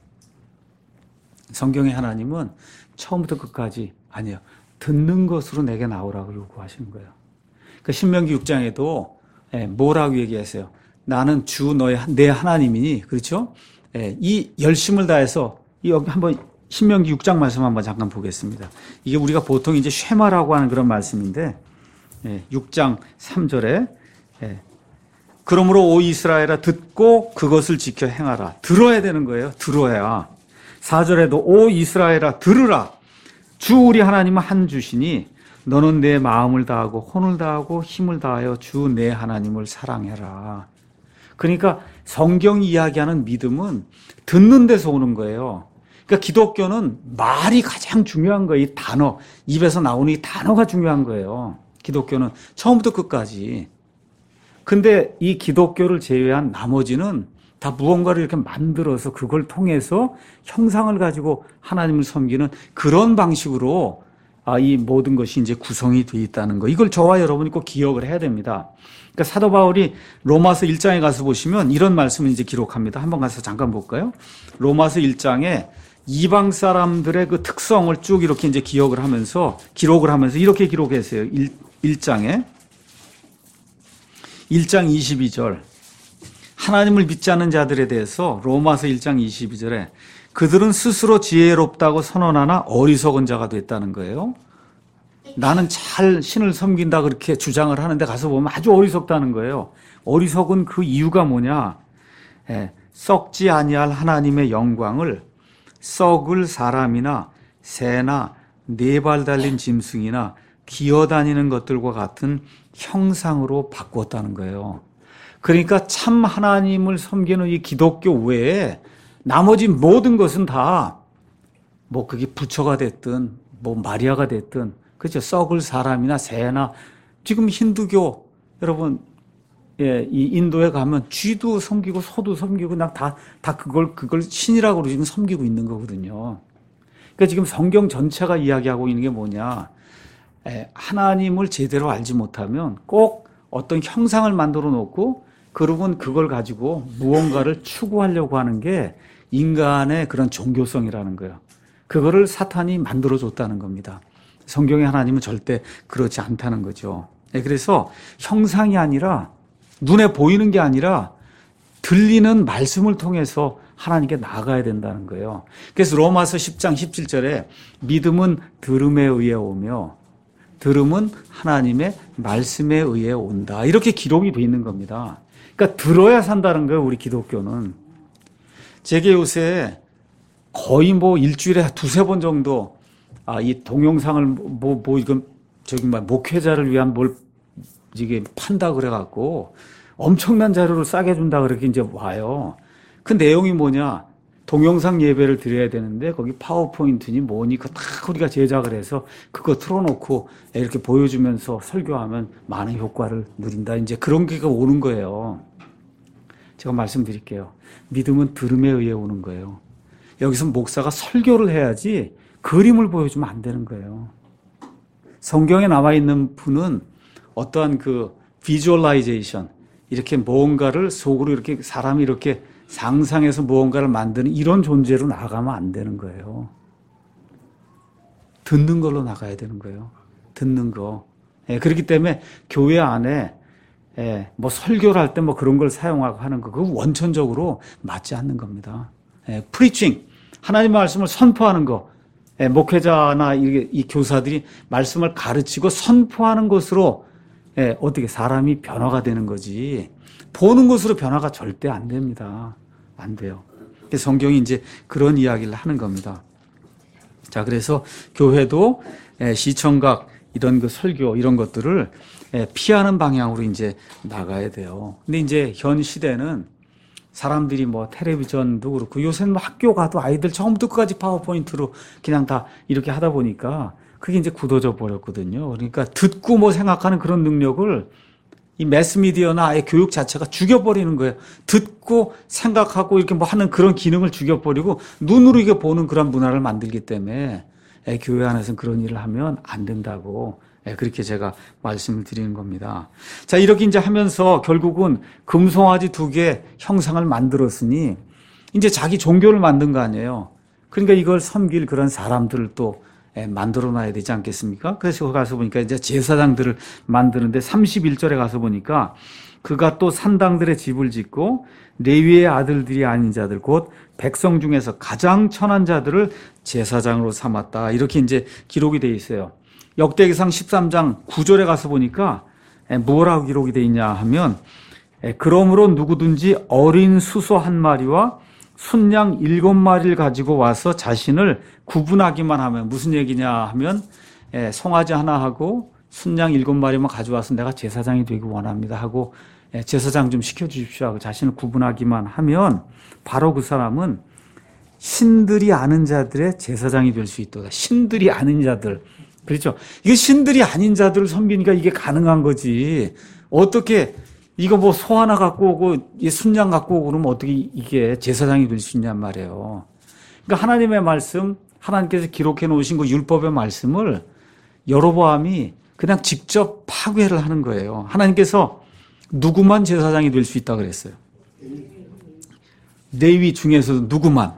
성경의 하나님은 처음부터 끝까지 아니에요. 듣는 것으로 내게 나오라고 요구하시는 거예요. 그 신명기 6장에도 뭐라고 얘기했어요? 나는 주 너의 내 하나님이니 그렇죠? 이 열심을 다해서 여기 한번 신명기 6장 말씀 한번 잠깐 보겠습니다. 이게 우리가 보통 이제 쉐마라고 하는 그런 말씀인데 6장 3절에 그러므로 오 이스라엘아 듣고 그것을 지켜 행하라. 들어야 되는 거예요. 들어야. 4절에도 오 이스라엘아 들으라. 주 우리 하나님은 한 주시니 너는 내 마음을 다하고 혼을 다하고 힘을 다하여 주 내 하나님을 사랑해라. 그러니까 성경이 이야기하는 믿음은 듣는 데서 오는 거예요. 그러니까 기독교는 말이 가장 중요한 거예요. 이 단어, 입에서 나오는 이 단어가 중요한 거예요. 기독교는 처음부터 끝까지. 근데 이 기독교를 제외한 나머지는 다 무언가를 이렇게 만들어서 그걸 통해서 형상을 가지고 하나님을 섬기는 그런 방식으로 이 모든 것이 이제 구성이 되어 있다는 거. 이걸 저와 여러분이 꼭 기억을 해야 됩니다. 그러니까 사도 바울이 로마서 1장에 가서 보시면 이런 말씀을 이제 기록합니다. 한번 가서 잠깐 볼까요? 로마서 1장에 이방 사람들의 그 특성을 쭉 이렇게 이제 기록을 하면서 이렇게 기록했어요. 1장에 1장 22절. 하나님을 믿지 않는 자들에 대해서 로마서 1장 22절에 그들은 스스로 지혜롭다고 선언하나 어리석은 자가 됐다는 거예요. 나는 잘 신을 섬긴다 그렇게 주장을 하는데 가서 보면 아주 어리석다는 거예요. 어리석은 그 이유가 뭐냐? 썩지 아니할 하나님의 영광을 썩을 사람이나 새나 네 발 달린 짐승이나 기어다니는 것들과 같은 형상으로 바꾸었다는 거예요. 그러니까 참 하나님을 섬기는 이 기독교 외에 나머지 모든 것은 다 뭐 그게 부처가 됐든 뭐 마리아가 됐든 그렇죠. 썩을 사람이나 새나 지금 힌두교 여러분 이 인도에 가면 쥐도 섬기고 소도 섬기고 그냥 다 그걸 신이라고 지금 섬기고 있는 거거든요. 그러니까 지금 성경 전체가 이야기하고 있는 게 뭐냐? 하나님을 제대로 알지 못하면 꼭 어떤 형상을 만들어 놓고 그러면 그걸 가지고 무언가를 추구하려고 하는 게 인간의 그런 종교성이라는 거예요. 그거를 사탄이 만들어줬다는 겁니다. 성경의 하나님은 절대 그렇지 않다는 거죠. 그래서 형상이 아니라 눈에 보이는 게 아니라 들리는 말씀을 통해서 하나님께 나아가야 된다는 거예요. 그래서 로마서 10장 17절에 믿음은 들음에 의해 오며 들음은 하나님의 말씀에 의해 온다. 이렇게 기록이 되어 있는 겁니다. 그러니까 들어야 산다는 거예요, 우리 기독교는. 제게 요새 거의 뭐 일주일에 두세 번 정도 이 동영상을 이건 목회자를 위한 뭘 이게 판다 그래갖고 엄청난 자료를 싸게 준다 그렇게 이제 와요. 그 내용이 뭐냐? 동영상 예배를 드려야 되는데 거기 파워포인트니 뭐니 그거 다 우리가 제작을 해서 그거 틀어놓고 이렇게 보여주면서 설교하면 많은 효과를 누린다. 이제 그런 게 오는 거예요. 제가 말씀드릴게요. 믿음은 들음에 의해 오는 거예요. 여기서 목사가 설교를 해야지 그림을 보여주면 안 되는 거예요. 성경에 나와 있는 분은 어떠한 그 비주얼라이제이션, 이렇게 무언가를 속으로 이렇게 사람이 이렇게 상상해서 무언가를 만드는 이런 존재로 나가면 안 되는 거예요. 듣는 걸로 나가야 되는 거예요. 듣는 거. 그렇기 때문에 교회 안에 뭐 설교를 할 때 뭐 그런 걸 사용하고 하는 거, 그거 원천적으로 맞지 않는 겁니다. 프리칭, 하나님의 말씀을 선포하는 거, 목회자나 이 교사들이 말씀을 가르치고 선포하는 것으로 어떻게 사람이 변화가 되는 거지, 보는 것으로 변화가 절대 안 됩니다. 안 돼요. 성경이 이제 그런 이야기를 하는 겁니다. 자, 그래서 교회도 시청각, 이런 그 설교, 이런 것들을 피하는 방향으로 이제 나가야 돼요. 근데 이제 현 시대는 사람들이 뭐 텔레비전도 그렇고 요새는 뭐 학교 가도 아이들 처음부터 끝까지 파워포인트로 그냥 다 이렇게 하다 보니까 그게 이제 굳어져 버렸거든요. 그러니까 듣고 뭐 생각하는 그런 능력을 이 매스미디어나 아예 교육 자체가 죽여버리는 거예요. 듣고 생각하고 이렇게 뭐 하는 그런 기능을 죽여버리고 눈으로 이게 보는 그런 문화를 만들기 때문에 교회 안에서는 그런 일을 하면 안 된다고 그렇게 제가 말씀을 드리는 겁니다. 자, 이렇게 이제 하면서 결국은 금송아지 2개 형상을 만들었으니 이제 자기 종교를 만든 거 아니에요. 그러니까 이걸 섬길 그런 사람들을 또 만들어 놔야 되지 않겠습니까? 그래서 거기 가서 보니까 이제 제사장들을 만드는데 31절에 가서 보니까 그가 또 산당들의 집을 짓고 레위의 아들들이 아닌 자들 곧 백성 중에서 가장 천한 자들을 제사장으로 삼았다. 이렇게 이제 기록이 돼 있어요. 역대기상 13장 9절에 가서 보니까 뭐라고 기록이 돼 있냐 하면 그러므로 누구든지 어린 수소 1마리와 순양 7마리를 가지고 와서 자신을 구분하기만 하면, 무슨 얘기냐 하면 송아지 하나하고 순양 7마리만 가져와서 내가 제사장이 되기 원합니다 하고 제사장 좀 시켜주십시오 하고 자신을 구분하기만 하면 바로 그 사람은 신들이 아는 자들의 제사장이 될 수 있도다. 신들이 아는 자들. 그렇죠. 이게 신들이 아닌 자들을 섬기니까 이게 가능한 거지. 어떻게 이거 뭐 소 하나 갖고 오고 순양 갖고 오고 그러면 어떻게 이게 제사장이 될 수 있냔 말이에요. 그러니까 하나님의 말씀, 하나님께서 기록해 놓으신 그 율법의 말씀을 여로보암이 그냥 직접 파괴를 하는 거예요. 하나님께서 누구만 제사장이 될 수 있다 그랬어요. 레위 중에서도 누구만.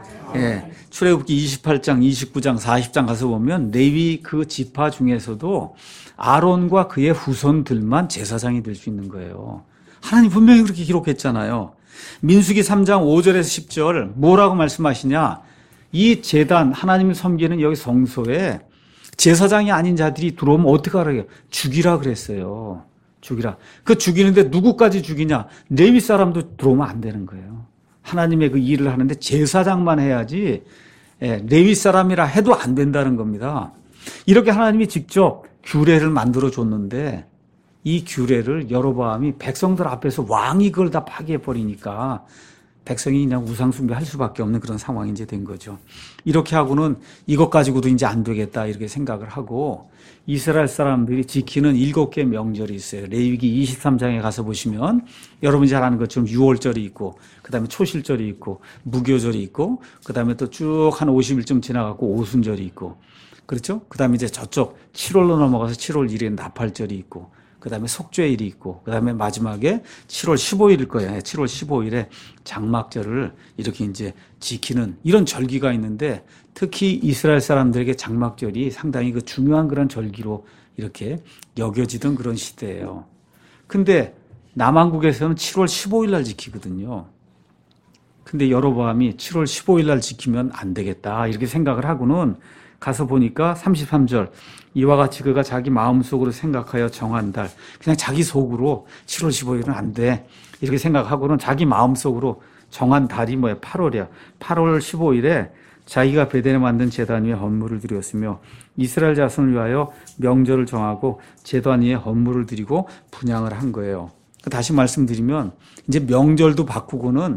출애굽기 28장, 29장, 40장 가서 보면 레위 그 지파 중에서도 아론과 그의 후손들만 제사장이 될 수 있는 거예요. 하나님 분명히 그렇게 기록했잖아요. 민수기 3장 5절에서 10절 뭐라고 말씀하시냐? 이 제단, 하나님을 섬기는 여기 성소에 제사장이 아닌 자들이 들어오면 어떻게 하라고요? 죽이라 그랬어요. 죽이라. 그 죽이는데 누구까지 죽이냐? 레위 사람도 들어오면 안 되는 거예요. 하나님의 그 일을 하는데 제사장만 해야지 레위 사람이라 해도 안 된다는 겁니다. 이렇게 하나님이 직접 규례를 만들어 줬는데 이 규례를 여로보암이 백성들 앞에서 왕이 그걸 다 파괴해 버리니까 백성이 그냥 우상숭배 할 수밖에 없는 그런 상황이 이제 된 거죠. 이렇게 하고는 이것 가지고도 이제 안 되겠다 이렇게 생각을 하고 이스라엘 사람들이 지키는 7개 명절이 있어요. 레위기 23장에 가서 보시면 여러분이 잘 아는 것처럼 유월절이 있고 그다음에 초실절이 있고 무교절이 있고 그다음에 또 쭉 한 50일쯤 지나가고 오순절이 있고 그렇죠? 그다음에 이제 저쪽 7월로 넘어가서 7월 1일에 나팔절이 있고 그다음에 속죄일이 있고 그다음에 마지막에 7월 15일일 거예요. 7월 15일에 장막절을 이렇게 이제 지키는 이런 절기가 있는데 특히 이스라엘 사람들에게 장막절이 상당히 그 중요한 그런 절기로 이렇게 여겨지던 그런 시대예요. 근데 남한국에서는 7월 15일 날 지키거든요. 근데 여로보암이 7월 15일 날 지키면 안 되겠다 이렇게 생각을 하고는 가서 보니까 33절 이와 같이 그가 자기 마음속으로 생각하여 정한 달 그냥 자기 속으로 7월 15일은 안 돼 이렇게 생각하고는 자기 마음속으로 정한 달이 뭐예요? 8월이야. 8월 15일에 자기가 베델에 만든 제단 위에 헌물을 드렸으며 이스라엘 자손을 위하여 명절을 정하고 제단 위에 헌물을 드리고 분향을 한 거예요. 다시 말씀드리면 이제 명절도 바꾸고는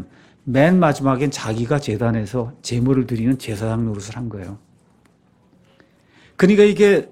맨 마지막엔 자기가 제단에서 제물을 드리는 제사장 노릇을 한 거예요. 그러니까 이게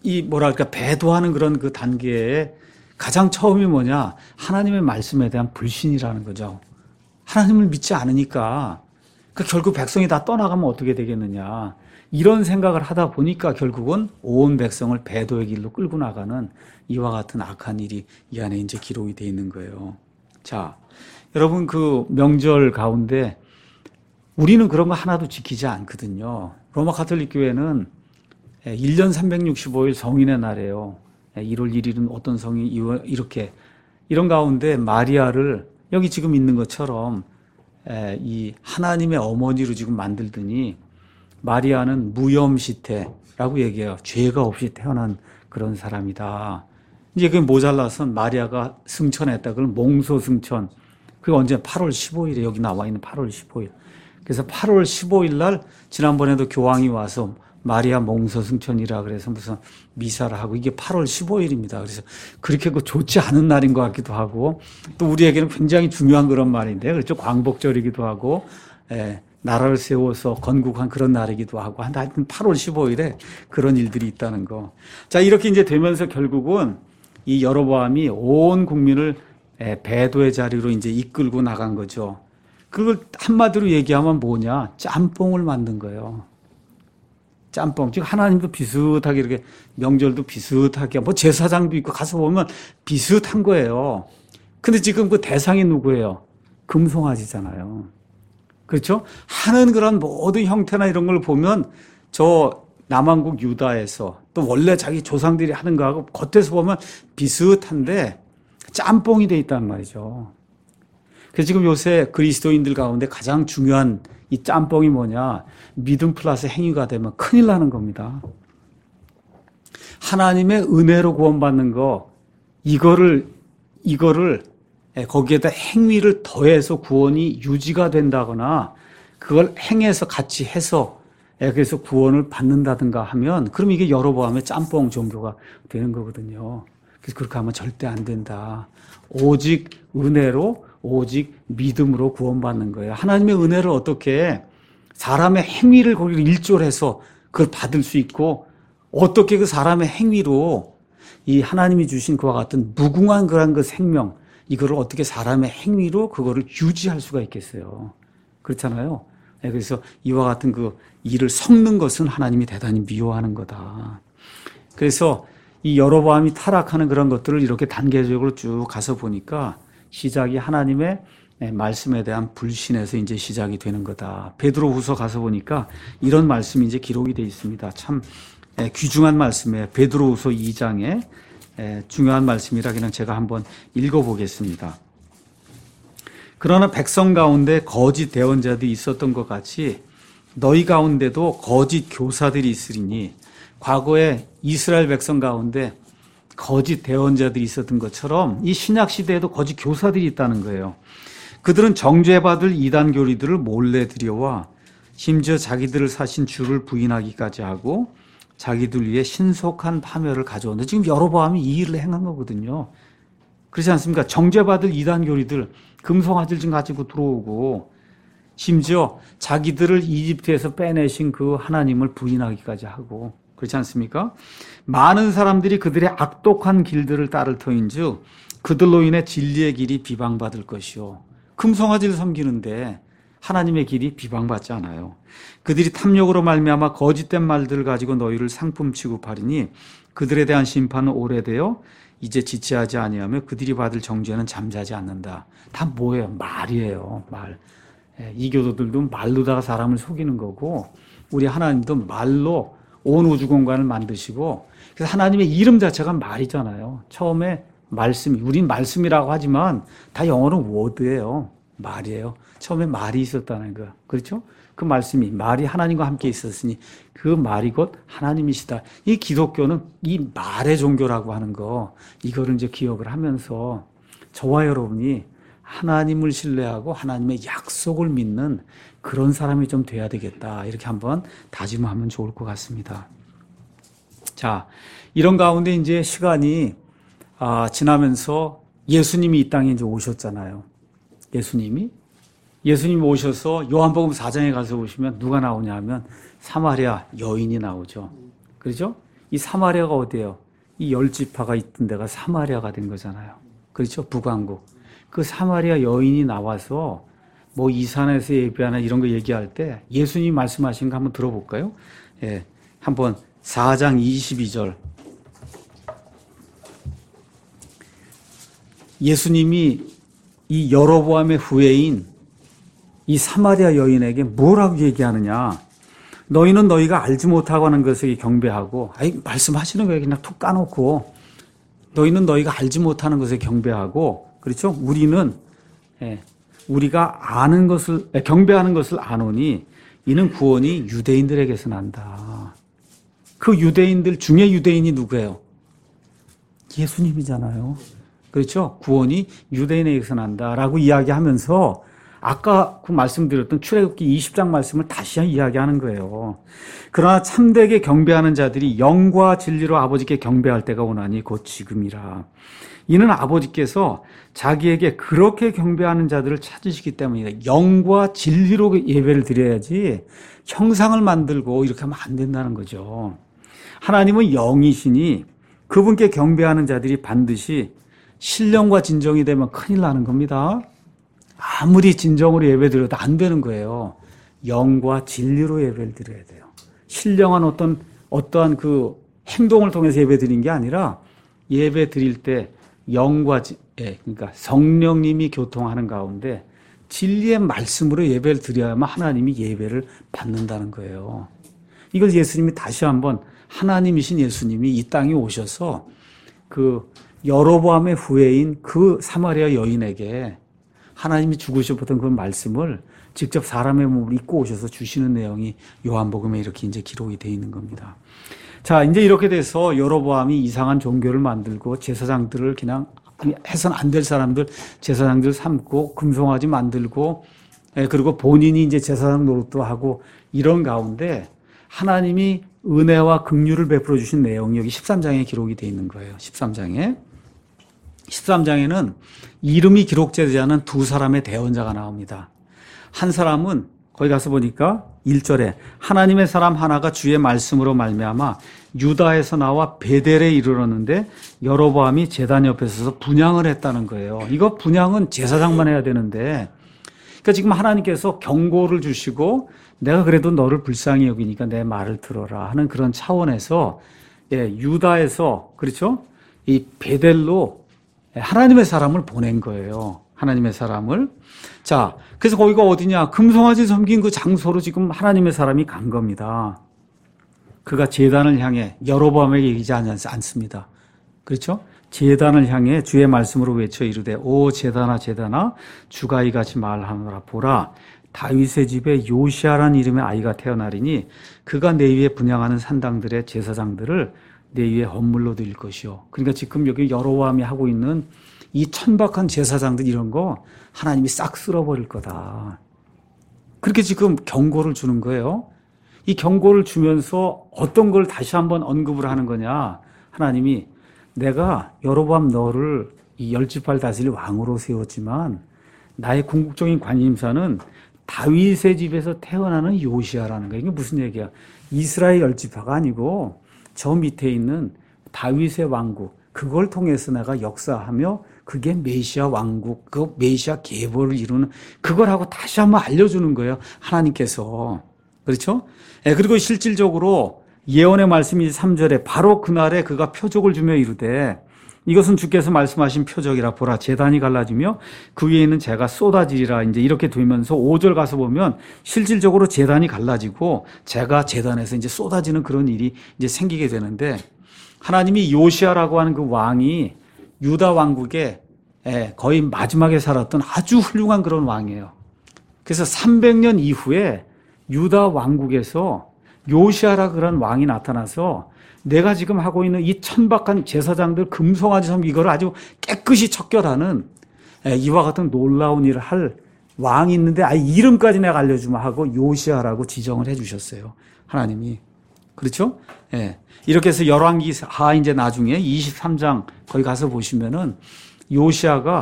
배도하는 그런 그 단계에 가장 처음이 뭐냐? 하나님의 말씀에 대한 불신이라는 거죠. 하나님을 믿지 않으니까 결국 백성이 다 떠나가면 어떻게 되겠느냐. 이런 생각을 하다 보니까 결국은 온 백성을 배도의 길로 끌고 나가는 이와 같은 악한 일이 이 안에 이제 기록이 되어 있는 거예요. 자, 여러분 그 명절 가운데 우리는 그런 거 하나도 지키지 않거든요. 로마 가톨릭 교회는 1년 365일 성인의 날이에요. 1월 1일은 어떤 성이 이렇게 이런 가운데 마리아를 여기 지금 있는 것처럼 이 하나님의 어머니로 지금 만들더니 마리아는 무염시태라고 얘기해요. 죄가 없이 태어난 그런 사람이다. 이제 그게 모자라서 마리아가 승천했다. 그건 몽소 승천. 그게 언제 8월 15일에 여기 나와 있는 8월 15일. 그래서 8월 15일 날 지난번에도 교황이 와서 마리아 몽소 승천이라 그래서 무슨 미사를 하고 이게 8월 15일입니다. 그래서 그렇게 좋지 않은 날인 것 같기도 하고 또 우리에게는 굉장히 중요한 그런 말인데 그렇죠. 광복절이기도 하고 나라를 세워서 건국한 그런 날이기도 하고 하여튼 8월 15일에 그런 일들이 있다는 거. 자, 이렇게 이제 되면서 결국은 이 여로보암이 온 국민을 배도의 자리로 이제 이끌고 나간 거죠. 그걸 한마디로 얘기하면 뭐냐? 짬뽕을 만든 거예요. 짬뽕. 즉 하나님도 비슷하게 이렇게 명절도 비슷하게 제사장도 있고 가서 보면 비슷한 거예요. 근데 지금 그 대상이 누구예요? 금송아지잖아요. 그렇죠? 하는 그런 모든 형태나 이런 걸 보면 저 남왕국 유다에서 또 원래 자기 조상들이 하는 거하고 겉에서 보면 비슷한데 짬뽕이 돼 있단 말이죠. 그래서 지금 요새 그리스도인들 가운데 가장 중요한 이 짬뽕이 뭐냐? 믿음 플러스 행위가 되면 큰일 나는 겁니다. 하나님의 은혜로 구원받는 거, 이거를 거기에다 행위를 더해서 구원이 유지가 된다거나 그걸 행해서 같이 해서 그래서 구원을 받는다든가 하면 그럼 이게 여로보암의 짬뽕 종교가 되는 거거든요. 그래서 그렇게 하면 절대 안 된다. 오직 은혜로 오직 믿음으로 구원받는 거예요. 하나님의 은혜를 어떻게 사람의 행위를 거기를 일조해서 그걸 받을 수 있고 어떻게 그 사람의 행위로 이 하나님이 주신 그와 같은 무궁한 그런 그 생명 이거를 어떻게 사람의 행위로 그거를 유지할 수가 있겠어요. 그렇잖아요. 그래서 이와 같은 그 일을 섞는 것은 하나님이 대단히 미워하는 거다. 그래서 이 여로보암이 타락하는 그런 것들을 이렇게 단계적으로 쭉 가서 보니까 시작이 하나님의 말씀에 대한 불신에서 이제 시작이 되는 거다. 베드로후서 가서 보니까 이런 말씀이 이제 기록이 되어 있습니다. 참 귀중한 말씀이에요. 베드로후서 2장에 중요한 말씀이라 그냥 제가 한번 읽어보겠습니다. 그러나 백성 가운데 거짓 대언자들이 있었던 것 같이 너희 가운데도 거짓 교사들이 있으리니 과거에 이스라엘 백성 가운데 거짓 대언자들이 있었던 것처럼 이 신약 시대에도 거짓 교사들이 있다는 거예요. 그들은 정죄받을 이단 교리들을 몰래 들여와 심지어 자기들을 사신 주를 부인하기까지 하고 자기들 위해 신속한 파멸을 가져오는데 지금 여로보암이 이 일을 행한 거거든요. 그렇지 않습니까? 정죄받을 이단 교리들, 금송아지를 좀 가지고 들어오고 심지어 자기들을 이집트에서 빼내신 그 하나님을 부인하기까지 하고 그렇지 않습니까? 많은 사람들이 그들의 악독한 길들을 따를 터인즉 그들로 인해 진리의 길이 비방받을 것이요. 금송아지를 섬기는데 하나님의 길이 비방받지 않아요. 그들이 탐욕으로 말미암아 거짓된 말들을 가지고 너희를 상품 취급하리니 그들에 대한 심판은 오래되어 이제 지체하지 아니하며 그들이 받을 정죄는 잠자지 않는다. 다 뭐예요? 말이에요. 말. 이 교도들도 말로다가 사람을 속이는 거고 우리 하나님도 말로 온 우주 공간을 만드시고 그래서 하나님의 이름 자체가 말이잖아요. 처음에 말씀이 우린 말씀이라고 하지만 다 영어는 워드예요. 말이에요. 처음에 말이 있었다는 거예요. 그렇죠? 그 말씀이 말이 하나님과 함께 있었으니 그 말이 곧 하나님이시다. 이 기독교는 이 말의 종교라고 하는 거 이거를 이제 기억을 하면서 저와 여러분이 하나님을 신뢰하고 하나님의 약속을 믿는 그런 사람이 좀 돼야 되겠다. 이렇게 한번 다짐하면 좋을 것 같습니다. 자, 이런 가운데 이제 시간이 지나면서 예수님이 이 땅에 이제 오셨잖아요. 예수님이 예수님 오셔서 요한복음 4장에 가서 보시면 누가 나오냐 하면 사마리아 여인이 나오죠. 그렇죠? 이 사마리아가 어디예요? 이 열 지파가 있던 데가 사마리아가 된 거잖아요. 그렇죠? 북왕국. 그 사마리아 여인이 나와서 뭐 이 산에서 예배하나 이런 거 얘기할 때 예수님이 말씀하신 거 한번 들어볼까요? 예. 한번 4장 22절. 예수님이 이 여로보암의 후예인 이 사마리아 여인에게 뭐라고 얘기하느냐. 너희는 너희가 알지 못하고 하는 것을 경배하고, 말씀하시는 거예요. 그냥 툭 까놓고. 너희는 너희가 알지 못하는 것을 경배하고, 그렇죠? 우리가 아는 것을, 경배하는 것을 아노니, 이는 구원이 유대인들에게서 난다. 그 유대인들 중에 유대인이 누구예요? 예수님이잖아요. 그렇죠? 구원이 유대인에게서 난다라고 이야기하면서 아까 그 말씀드렸던 출애굽기 20장 말씀을 다시 이야기하는 거예요. 그러나 참되게 경배하는 자들이 영과 진리로 아버지께 경배할 때가 오나니 곧 지금이라. 이는 아버지께서 자기에게 그렇게 경배하는 자들을 찾으시기 때문이다. 영과 진리로 예배를 드려야지 형상을 만들고 이렇게 하면 안 된다는 거죠. 하나님은 영이시니 그분께 경배하는 자들이 반드시 신령과 진정이 되면 큰일 나는 겁니다. 아무리 진정으로 예배 드려도 안 되는 거예요. 영과 진리로 예배를 드려야 돼요. 신령한 어떠한 그 행동을 통해서 예배 드리는 게 아니라 예배 드릴 때 영과 그러니까 성령님이 교통하는 가운데 진리의 말씀으로 예배를 드려야만 하나님이 예배를 받는다는 거예요. 이걸 예수님이 다시 한번 하나님이신 예수님이 이 땅에 오셔서 그 여로보암의 후예인 그 사마리아 여인에게 하나님이 주고 싶었던 그 말씀을 직접 사람의 몸을 입고 오셔서 주시는 내용이 요한복음에 이렇게 이제 기록이 되어 있는 겁니다. 자, 이제 이렇게 돼서 여로보암이 이상한 종교를 만들고 제사장들을 그냥 해서는 안 될 사람들, 제사장들 삼고 금송아지 만들고, 그리고 본인이 이제 제사장 노릇도 하고 이런 가운데 하나님이 은혜와 긍휼을 베풀어 주신 내용이 여기 13장에 기록이 되어 있는 거예요. 13장에는 이름이 기록되지 않은 두 사람의 대언자가 나옵니다. 한 사람은 거기 가서 보니까 1절에 하나님의 사람 하나가 주의 말씀으로 말미암아 유다에서 나와 베델에 이르렀는데 여로보암이 제단 옆에 서서 분향을 했다는 거예요. 이거 분향은 제사장만 해야 되는데, 그러니까 지금 하나님께서 경고를 주시고 내가 그래도 너를 불쌍히 여기니까 내 말을 들어라 하는 그런 차원에서 유다에서, 그렇죠? 이 베델로 하나님의 사람을 보낸 거예요. 하나님의 사람을. 자, 그래서 거기가 어디냐? 금송아지 섬긴 그 장소로 지금 하나님의 사람이 간 겁니다. 그가 제단을 향해 여로보암에게 얘기하지 않습니다. 그렇죠? 제단을 향해 주의 말씀으로 외쳐 이르되 오 제단아 제단아 주가 이같이 말하노라 보라 다윗의 집에 요시아라는 이름의 아이가 태어나리니 그가 내 위에 분향하는 산당들의 제사장들을 내 위에 헌물로 드릴 것이요. 그러니까 지금 여기 여로보암이 하고 있는 이 천박한 제사장들 이런 거 하나님이 싹 쓸어버릴 거다. 그렇게 지금 경고를 주는 거예요. 이 경고를 주면서 어떤 걸 다시 한번 언급을 하는 거냐. 하나님이 내가 여로보암 너를 이 열지파를 다스릴 왕으로 세웠지만 나의 궁극적인 관심사는 다윗의 집에서 태어나는 요시아라는 거예요. 이게 무슨 얘기야? 이스라엘 열지파가 아니고 저 밑에 있는 다윗의 왕국, 그걸 통해서 내가 역사하며 그게 메시아 왕국, 그 메시아 계보를 이루는 그걸 하고 다시 한번 알려주는 거예요. 하나님께서. 그렇죠? 그리고 실질적으로 예언의 말씀이 3절에 바로 그날에 그가 표적을 주며 이르되 이것은 주께서 말씀하신 표적이라 보라 제단이 갈라지며 그 위에 있는 재가 쏟아지리라 이제 이렇게 되면서 5절 가서 보면 실질적으로 제단이 갈라지고 재가 제단에서 이제 쏟아지는 그런 일이 이제 생기게 되는데 하나님이 요시아라고 하는 그 왕이 유다 왕국의 거의 마지막에 살았던 아주 훌륭한 그런 왕이에요. 그래서 300년 이후에 유다 왕국에서 요시아라 그런 왕이 나타나서 내가 지금 하고 있는 이 천박한 제사장들 금송아지 섬 이거를 아주 깨끗이 척결하는 이와 같은 놀라운 일을 할 왕이 있는데 이름까지 내가 알려주마 하고 요시아라고 지정을 해 주셨어요. 하나님이. 그렇죠? 이렇게 해서 열왕기 이제 나중에 23장 거기 가서 보시면은 요시아가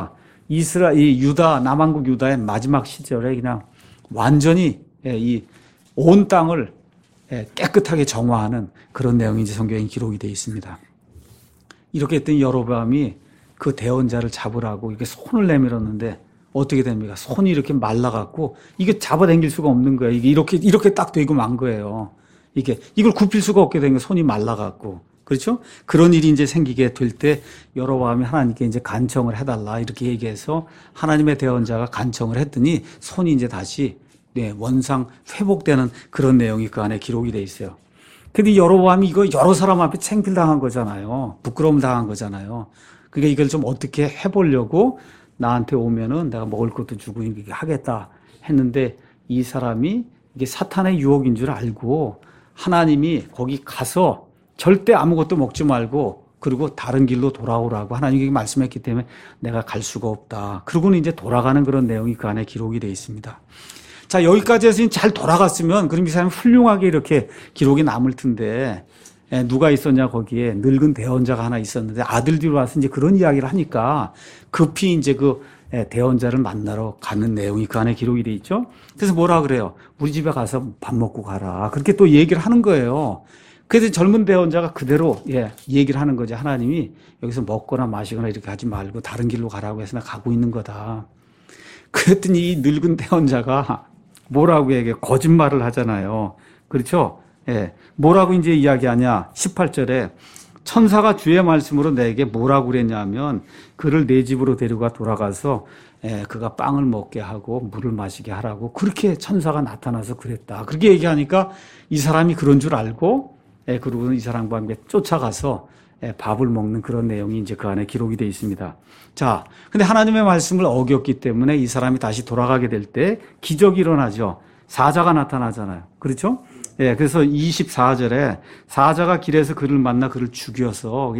이 유다, 남왕국 유다의 마지막 시절에 그냥 완전히 이 온 땅을 깨끗하게 정화하는 그런 내용이 이제 성경에 기록이 되어 있습니다. 이렇게 했더니 여로보암이 그 대언자를 잡으라고 이렇게 손을 내밀었는데 어떻게 됩니까? 손이 이렇게 말라갖고 이게 잡아당길 수가 없는 거예요. 이게 이렇게 딱 되고 만 거예요. 이걸 굽힐 수가 없게 된 게 손이 말라갖고. 그렇죠? 그런 일이 이제 생기게 될 때 여로보암이 하나님께 이제 간청을 해달라 이렇게 얘기해서 하나님의 대언자가 간청을 했더니 손이 이제 다시 원상 회복되는 그런 내용이 그 안에 기록이 돼 있어요. 근데 여로보암이 이거 여러 사람 앞에 창피당한 거잖아요. 부끄러움 당한 거잖아요. 그러니까 이걸 좀 어떻게 해보려고 나한테 오면은 내가 먹을 것도 주고 이렇게 하겠다 했는데 이 사람이 이게 사탄의 유혹인 줄 알고 하나님이 거기 가서 절대 아무것도 먹지 말고 그리고 다른 길로 돌아오라고 하나님께 말씀했기 때문에 내가 갈 수가 없다. 그러고는 이제 돌아가는 그런 내용이 그 안에 기록이 되어 있습니다. 자, 여기까지 해서 잘 돌아갔으면 그럼 이 사람이 훌륭하게 이렇게 기록이 남을 텐데 누가 있었냐 거기에 늙은 대언자가 하나 있었는데 아들들이 와서 이제 그런 이야기를 하니까 급히 이제 그 대언자를 만나러 가는 내용이 그 안에 기록이 돼 있죠. 그래서 뭐라 그래요? 우리 집에 가서 밥 먹고 가라. 그렇게 또 얘기를 하는 거예요. 그래서 젊은 대언자가 그대로 얘기를 하는 거죠. 하나님이 여기서 먹거나 마시거나 이렇게 하지 말고 다른 길로 가라고 해서 나 가고 있는 거다. 그랬더니 이 늙은 대언자가 뭐라고 얘기해? 거짓말을 하잖아요. 그렇죠? 뭐라고 이제 이야기하냐? 18절에 천사가 주의 말씀으로 내게 뭐라고 그랬냐면 그를 내 집으로 데려가 돌아가서 그가 빵을 먹게 하고 물을 마시게 하라고 그렇게 천사가 나타나서 그랬다. 그렇게 얘기하니까 이 사람이 그런 줄 알고 그리고 이 사람과 함께 쫓아가서 밥을 먹는 그런 내용이 이제 그 안에 기록이 되어 있습니다. 자, 근데 하나님의 말씀을 어겼기 때문에 이 사람이 다시 돌아가게 될 때 기적이 일어나죠. 사자가 나타나잖아요. 그렇죠? 그래서 24절에 사자가 길에서 그를 만나 그를 죽여서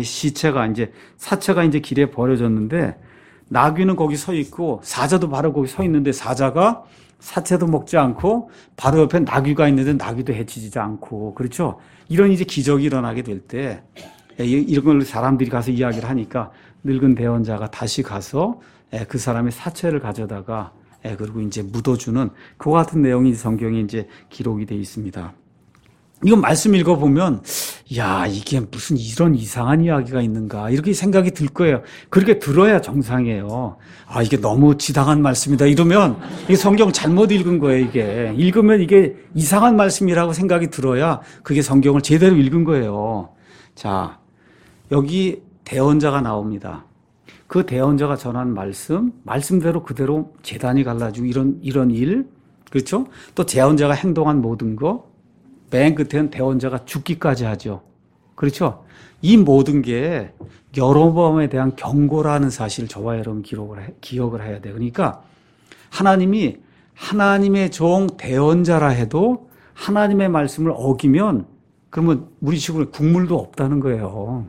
사체가 이제 길에 버려졌는데 나귀는 거기 서 있고 사자도 바로 거기 서 있는데 사자가 사체도 먹지 않고 바로 옆에 나귀가 있는데 나귀도 해치지 않고 그렇죠? 이런 이제 기적이 일어나게 될 때 이런 걸 사람들이 가서 이야기를 하니까 늙은 대언자가 다시 가서 그 사람의 사체를 가져다가 그리고 이제 묻어주는 그와 같은 내용이 성경에 이제 기록이 되어 있습니다. 이건 말씀 읽어보면, 야, 이게 무슨 이런 이상한 이야기가 있는가, 이렇게 생각이 들 거예요. 그렇게 들어야 정상이에요. 아, 이게 너무 지당한 말씀이다. 이러면, 이게 성경 잘못 읽은 거예요, 이게. 읽으면 이게 이상한 말씀이라고 생각이 들어야 그게 성경을 제대로 읽은 거예요. 자, 여기 대언자가 나옵니다. 그 대언자가 전한 말씀대로 그대로 재단이 갈라지고 이런 일, 그렇죠? 또 대언자가 행동한 모든 거, 맨 끝에는 대언자가 죽기까지 하죠. 그렇죠? 이 모든 게 여로보암에 대한 경고라는 사실을 저와 여러분 기억을 해야 돼요. 그러니까 하나님이 하나님의 종 대언자라 해도 하나님의 말씀을 어기면 그러면 우리 집에 국물도 없다는 거예요.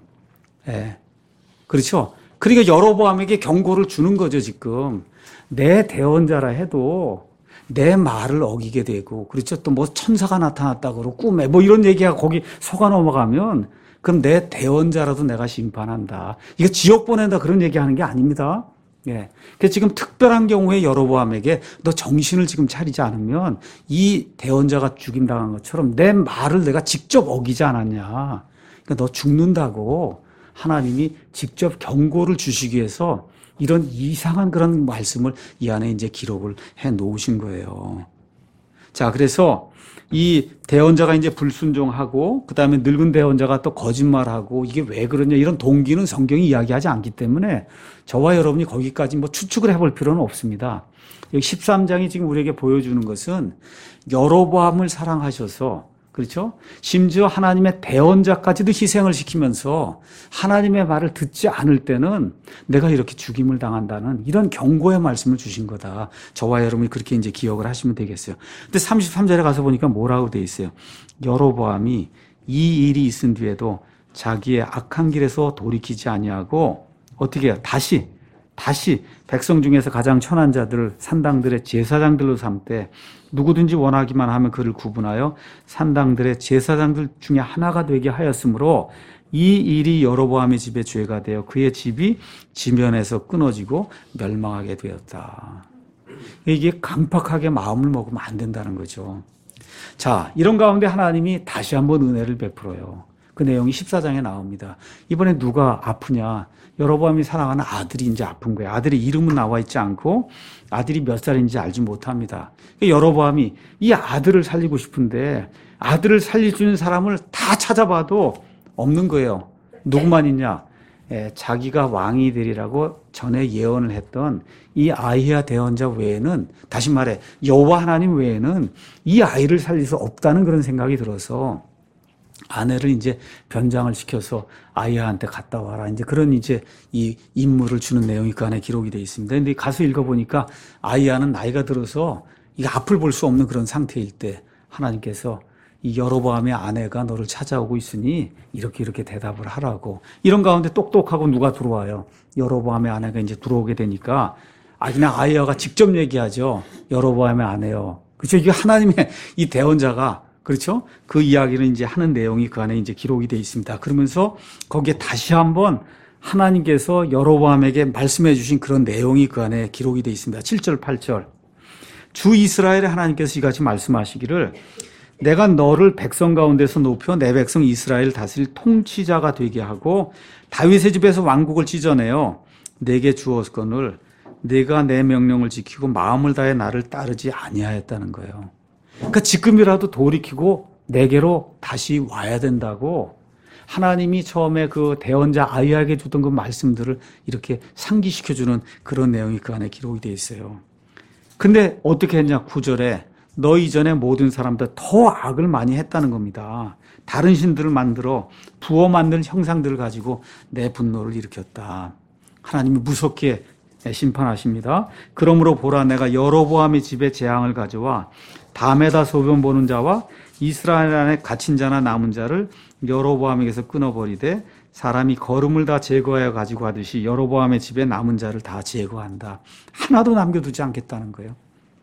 그렇죠? 그러니까 여로보암에게 경고를 주는 거죠, 지금. 내 대언자라 해도 내 말을 어기게 되고, 그렇죠? 또 뭐 천사가 나타났다 그러고, 꿈에 뭐 이런 얘기가 거기 속아 넘어가면, 그럼 내 대언자라도 내가 심판한다. 이거 지옥 보낸다 그런 얘기 하는 게 아닙니다. 그래서 지금 특별한 경우에 여로보암에게 너 정신을 지금 차리지 않으면 이 대언자가 죽임당한 것처럼 내 말을 내가 직접 어기지 않았냐. 그러니까 너 죽는다고 하나님이 직접 경고를 주시기 위해서 이런 이상한 그런 말씀을 이 안에 이제 기록을 해 놓으신 거예요. 자, 그래서 이 대언자가 이제 불순종하고 그다음에 늙은 대언자가 또 거짓말하고 이게 왜 그러냐 이런 동기는 성경이 이야기하지 않기 때문에 저와 여러분이 거기까지 뭐 추측을 해볼 필요는 없습니다. 여기 13장이 지금 우리에게 보여주는 것은 여로보암을 사랑하셔서 그렇죠? 심지어 하나님의 대언자까지도 희생을 시키면서 하나님의 말을 듣지 않을 때는 내가 이렇게 죽임을 당한다는 이런 경고의 말씀을 주신 거다. 저와 여러분이 그렇게 이제 기억을 하시면 되겠어요. 근데 33절에 가서 보니까 뭐라고 돼 있어요? 여로보암이 이 일이 있은 뒤에도 자기의 악한 길에서 돌이키지 아니하고 어떻게 해요? 다시 다시 백성 중에서 가장 천한 자들을 산당들의 제사장들로 삼되 누구든지 원하기만 하면 그를 구분하여 산당들의 제사장들 중에 하나가 되게 하였으므로 이 일이 여로보암의 집의 죄가 되어 그의 집이 지면에서 끊어지고 멸망하게 되었다. 이게 강팍하게 마음을 먹으면 안 된다는 거죠. 자, 이런 가운데 하나님이 다시 한번 은혜를 베풀어요. 그 내용이 14장에 나옵니다. 이번에 누가 아프냐? 여로보암이 사랑하는 아들이 이제 아픈 거예요. 아들의 이름은 나와 있지 않고 아들이 몇 살인지 알지 못합니다. 여로보암이 이 아들을 살리고 싶은데 아들을 살릴 수 있는 사람을 다 찾아봐도 없는 거예요. 누구만 있냐? 자기가 왕이 되리라고 전에 예언을 했던 이 아히야 대언자 외에는, 다시 말해 여호와 하나님 외에는 이 아이를 살릴 수 없다는 그런 생각이 들어서 아내를 이제 변장을 시켜서 아히야한테 갔다 와라. 이제 그런 이제 이 임무를 주는 내용이 그 안에 기록이 되어 있습니다. 근데 가서 읽어보니까 아히야는 나이가 들어서 이게 앞을 볼 수 없는 그런 상태일 때 하나님께서 이 여로보암의 아내가 너를 찾아오고 있으니 이렇게 대답을 하라고. 이런 가운데 똑똑하고 누가 들어와요. 여로보암의 아내가 이제 들어오게 되니까 그냥 아히야가 직접 얘기하죠. 여로보암의 아내요. 그렇죠. 이게 하나님의 이 대언자가, 그렇죠. 그 이야기를 이제 하는 내용이 그 안에 이제 기록이 되어 있습니다. 그러면서 거기에 다시 한번 하나님께서 여로보암에게 말씀해 주신 그런 내용이 그 안에 기록이 되어 있습니다. 7절, 8절. 주 이스라엘의 하나님께서 이같이 말씀하시기를 내가 너를 백성 가운데서 높여 내 백성 이스라엘을 다스릴 통치자가 되게 하고 다윗의 집에서 왕국을 찢어내어 내게 주었거늘 내가 내 명령을 지키고 마음을 다해 나를 따르지 아니하였다는 거예요. 그러니까 지금이라도 돌이키고 내게로 다시 와야 된다고 하나님이 처음에 그 대언자 아히야에게 주던 그 말씀들을 이렇게 상기시켜주는 그런 내용이 그 안에 기록이 되어 있어요. 근데 어떻게 했냐? 9절에 너 이전에 모든 사람들 더 악을 많이 했다는 겁니다. 다른 신들을 만들어 부어 만든 형상들을 가지고 내 분노를 일으켰다. 하나님이 무섭게 심판하십니다. 그러므로 보라 내가 여로보암의 집에 재앙을 가져와 담에다 소변 보는 자와 이스라엘 안에 갇힌 자나 남은 자를 여로보암에게서 끊어버리되 사람이 거름을 다 제거하여 가지고 가듯이 여로보암의 집에 남은 자를 다 제거한다. 하나도 남겨두지 않겠다는 거예요.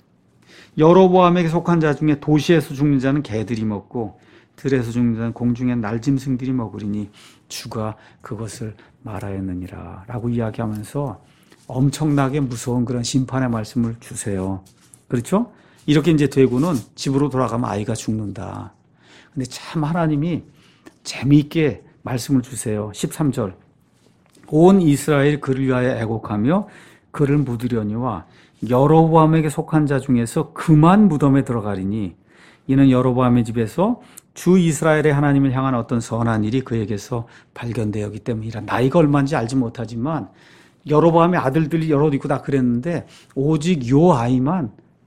여로보암에게 속한 자 중에 도시에서 죽는 자는 개들이 먹고 들에서 죽는 자는 공중의 날짐승들이 먹으리니 주가 그것을 말하였느니라 라고 이야기하면서 엄청나게 무서운 그런 심판의 말씀을 주세요. 그렇죠? 이렇게 이제 되고는 집으로 돌아가면 아이가 죽는다. 근데 참 하나님이 재미있게 말씀을 주세요. 13절. 온 이스라엘 그를 위하여 애곡하며 그를 묻으려니와 여로보암에게 속한 자 중에서 그만 무덤에 들어가리니 이는 여로보암의 집에서 주 이스라엘의 하나님을 향한 어떤 선한 일이 그에게서 발견되었기 때문이라. 나이가 얼마인지 알지 못하지만 여로보암의 아들들이 여럿 있고 다 그랬는데 오직 요 아이만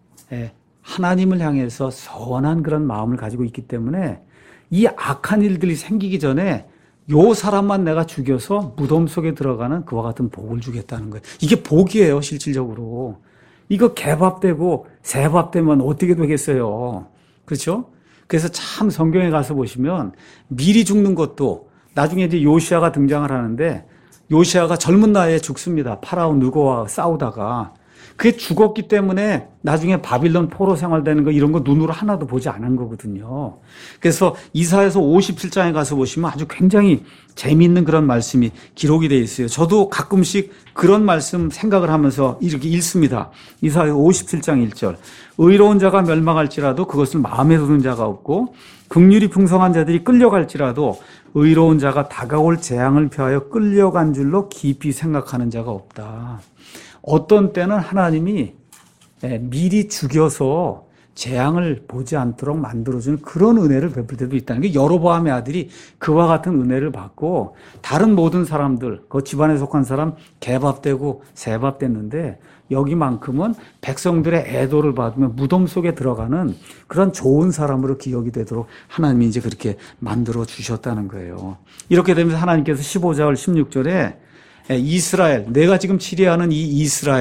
하나님을 향해서 선한 그런 마음을 가지고 있기 때문에 이 악한 일들이 생기기 전에 요 사람만 내가 죽여서 무덤 속에 들어가는 그와 같은 복을 주겠다는 거예요. 이게 복이에요, 실질적으로. 이거 개밥되고 새밥되면 어떻게 되겠어요? 그렇죠? 그래서 참 성경에 가서 보시면 미리 죽는 것도 나중에 이제 요시아가 등장을 하는데 요시아가 젊은 나이에 죽습니다. 파라오 느고와 싸우다가. 그게 죽었기 때문에 나중에 바빌론 포로 생활되는 거 이런 거 눈으로 하나도 보지 않은 거거든요. 그래서 이사야서 57장에 가서 보시면 아주 굉장히 재미있는 그런 말씀이 기록이 되어 있어요. 저도 가끔씩 그런 말씀 생각을 하면서 이렇게 읽습니다. 이사야 57장 1절. 의로운 자가 멸망할지라도 그것을 마음에 두는 자가 없고 긍휼이 풍성한 자들이 끌려갈지라도 의로운 자가 다가올 재앙을 피하여 끌려간 줄로 깊이 생각하는 자가 없다. 어떤 때는 하나님이 미리 죽여서 재앙을 보지 않도록 만들어주는 그런 은혜를 베풀 때도 있다는 게 여로보암의 아들이 그와 같은 은혜를 받고 다른 모든 사람들, 그 집안에 속한 사람 개밥되고 새밥됐는데 여기만큼은 백성들의 애도를 받으며 무덤 속에 들어가는 그런 좋은 사람으로 기억이 되도록 하나님이 이제 그렇게 만들어 주셨다는 거예요. 이렇게 되면서 하나님께서 15절 16절에 이스라엘, 내가 지금 치리하는 이 이스라엘,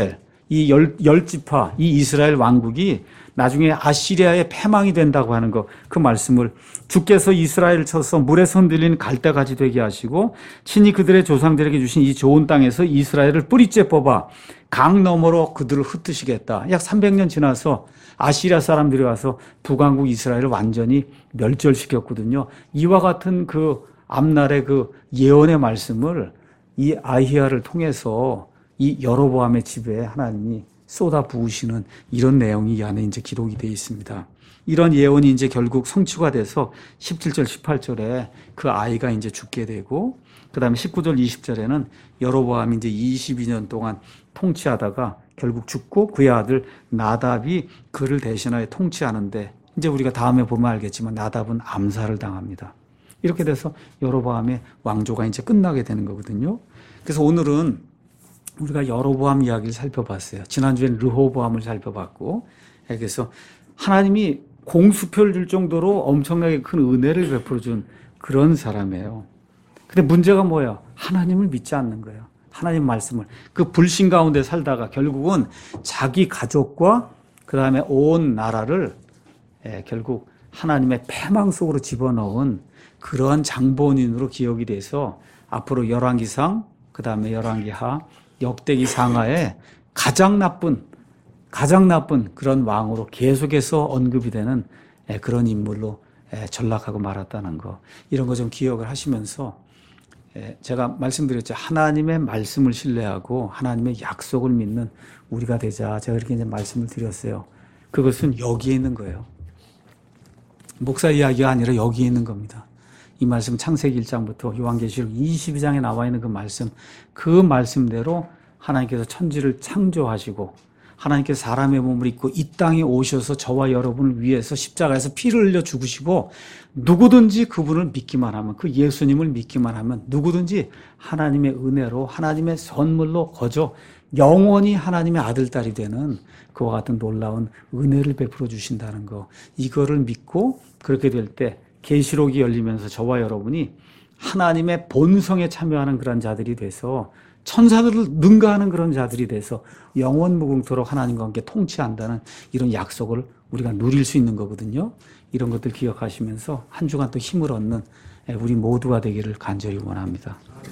이 열 지파, 이 이스라엘 왕국이 나중에 아시리아의 패망이 된다고 하는 거, 그 말씀을 주께서 이스라엘을 쳐서 물에서 흔들리는 갈대가지 되게 하시고 친히 그들의 조상들에게 주신 이 좋은 땅에서 이스라엘을 뿌리째 뽑아 강 너머로 그들을 흩으시겠다. 약 300년 지나서 아시리아 사람들이 와서 북왕국 이스라엘을 완전히 멸절시켰거든요. 이와 같은 그 앞날의 그 예언의 말씀을 이 아히야를 통해서 이 여로보암의 집에 하나님이 쏟아 부으시는 이런 내용이 이 안에 이제 기록이 되어 있습니다. 이런 예언이 이제 결국 성취가 돼서 17절, 18절에 그 아이가 이제 죽게 되고, 그 다음에 19절, 20절에는 여로보암이 이제 22년 동안 통치하다가 결국 죽고 그의 아들 나답이 그를 대신하여 통치하는데, 이제 우리가 다음에 보면 알겠지만 나답은 암살을 당합니다. 이렇게 돼서 여로보암의 왕조가 이제 끝나게 되는 거거든요. 그래서 오늘은 우리가 여로보암 이야기를 살펴봤어요. 지난주에는 르호보암을 살펴봤고, 그래서 하나님이 공수표를 줄 정도로 엄청나게 큰 은혜를 베풀어 준 그런 사람이에요. 근데 문제가 뭐예요? 하나님을 믿지 않는 거예요. 하나님 말씀을. 그 불신 가운데 살다가 결국은 자기 가족과 그 다음에 온 나라를 결국 하나님의 패망 속으로 집어넣은 그러한 장본인으로 기억이 돼서 앞으로 열왕기상, 그 다음에 열왕기하, 역대기 상하에 가장 나쁜 그런 왕으로 계속해서 언급이 되는 그런 인물로 전락하고 말았다는 거, 이런 거 좀 기억을 하시면서 제가 말씀드렸죠. 하나님의 말씀을 신뢰하고 하나님의 약속을 믿는 우리가 되자. 제가 이렇게 이제 말씀을 드렸어요. 그것은 여기에 있는 거예요. 목사 이야기가 아니라 여기에 있는 겁니다. 이 말씀 창세기 1장부터 요한계시록 22장에 나와 있는 그 말씀대로 하나님께서 천지를 창조하시고 하나님께서 사람의 몸을 입고 이 땅에 오셔서 저와 여러분을 위해서 십자가에서 피를 흘려 죽으시고, 누구든지 그분을 믿기만 하면, 그 예수님을 믿기만 하면 누구든지 하나님의 은혜로 하나님의 선물로 거저 영원히 하나님의 아들, 딸이 되는 그와 같은 놀라운 은혜를 베풀어 주신다는 거, 이거를 믿고 그렇게 될 때 계시록이 열리면서 저와 여러분이 하나님의 본성에 참여하는 그런 자들이 돼서 천사들을 능가하는 그런 자들이 돼서 영원 무궁토록 하나님과 함께 통치한다는 이런 약속을 우리가 누릴 수 있는 거거든요. 이런 것들 기억하시면서 한 주간 또 힘을 얻는 우리 모두가 되기를 간절히 원합니다.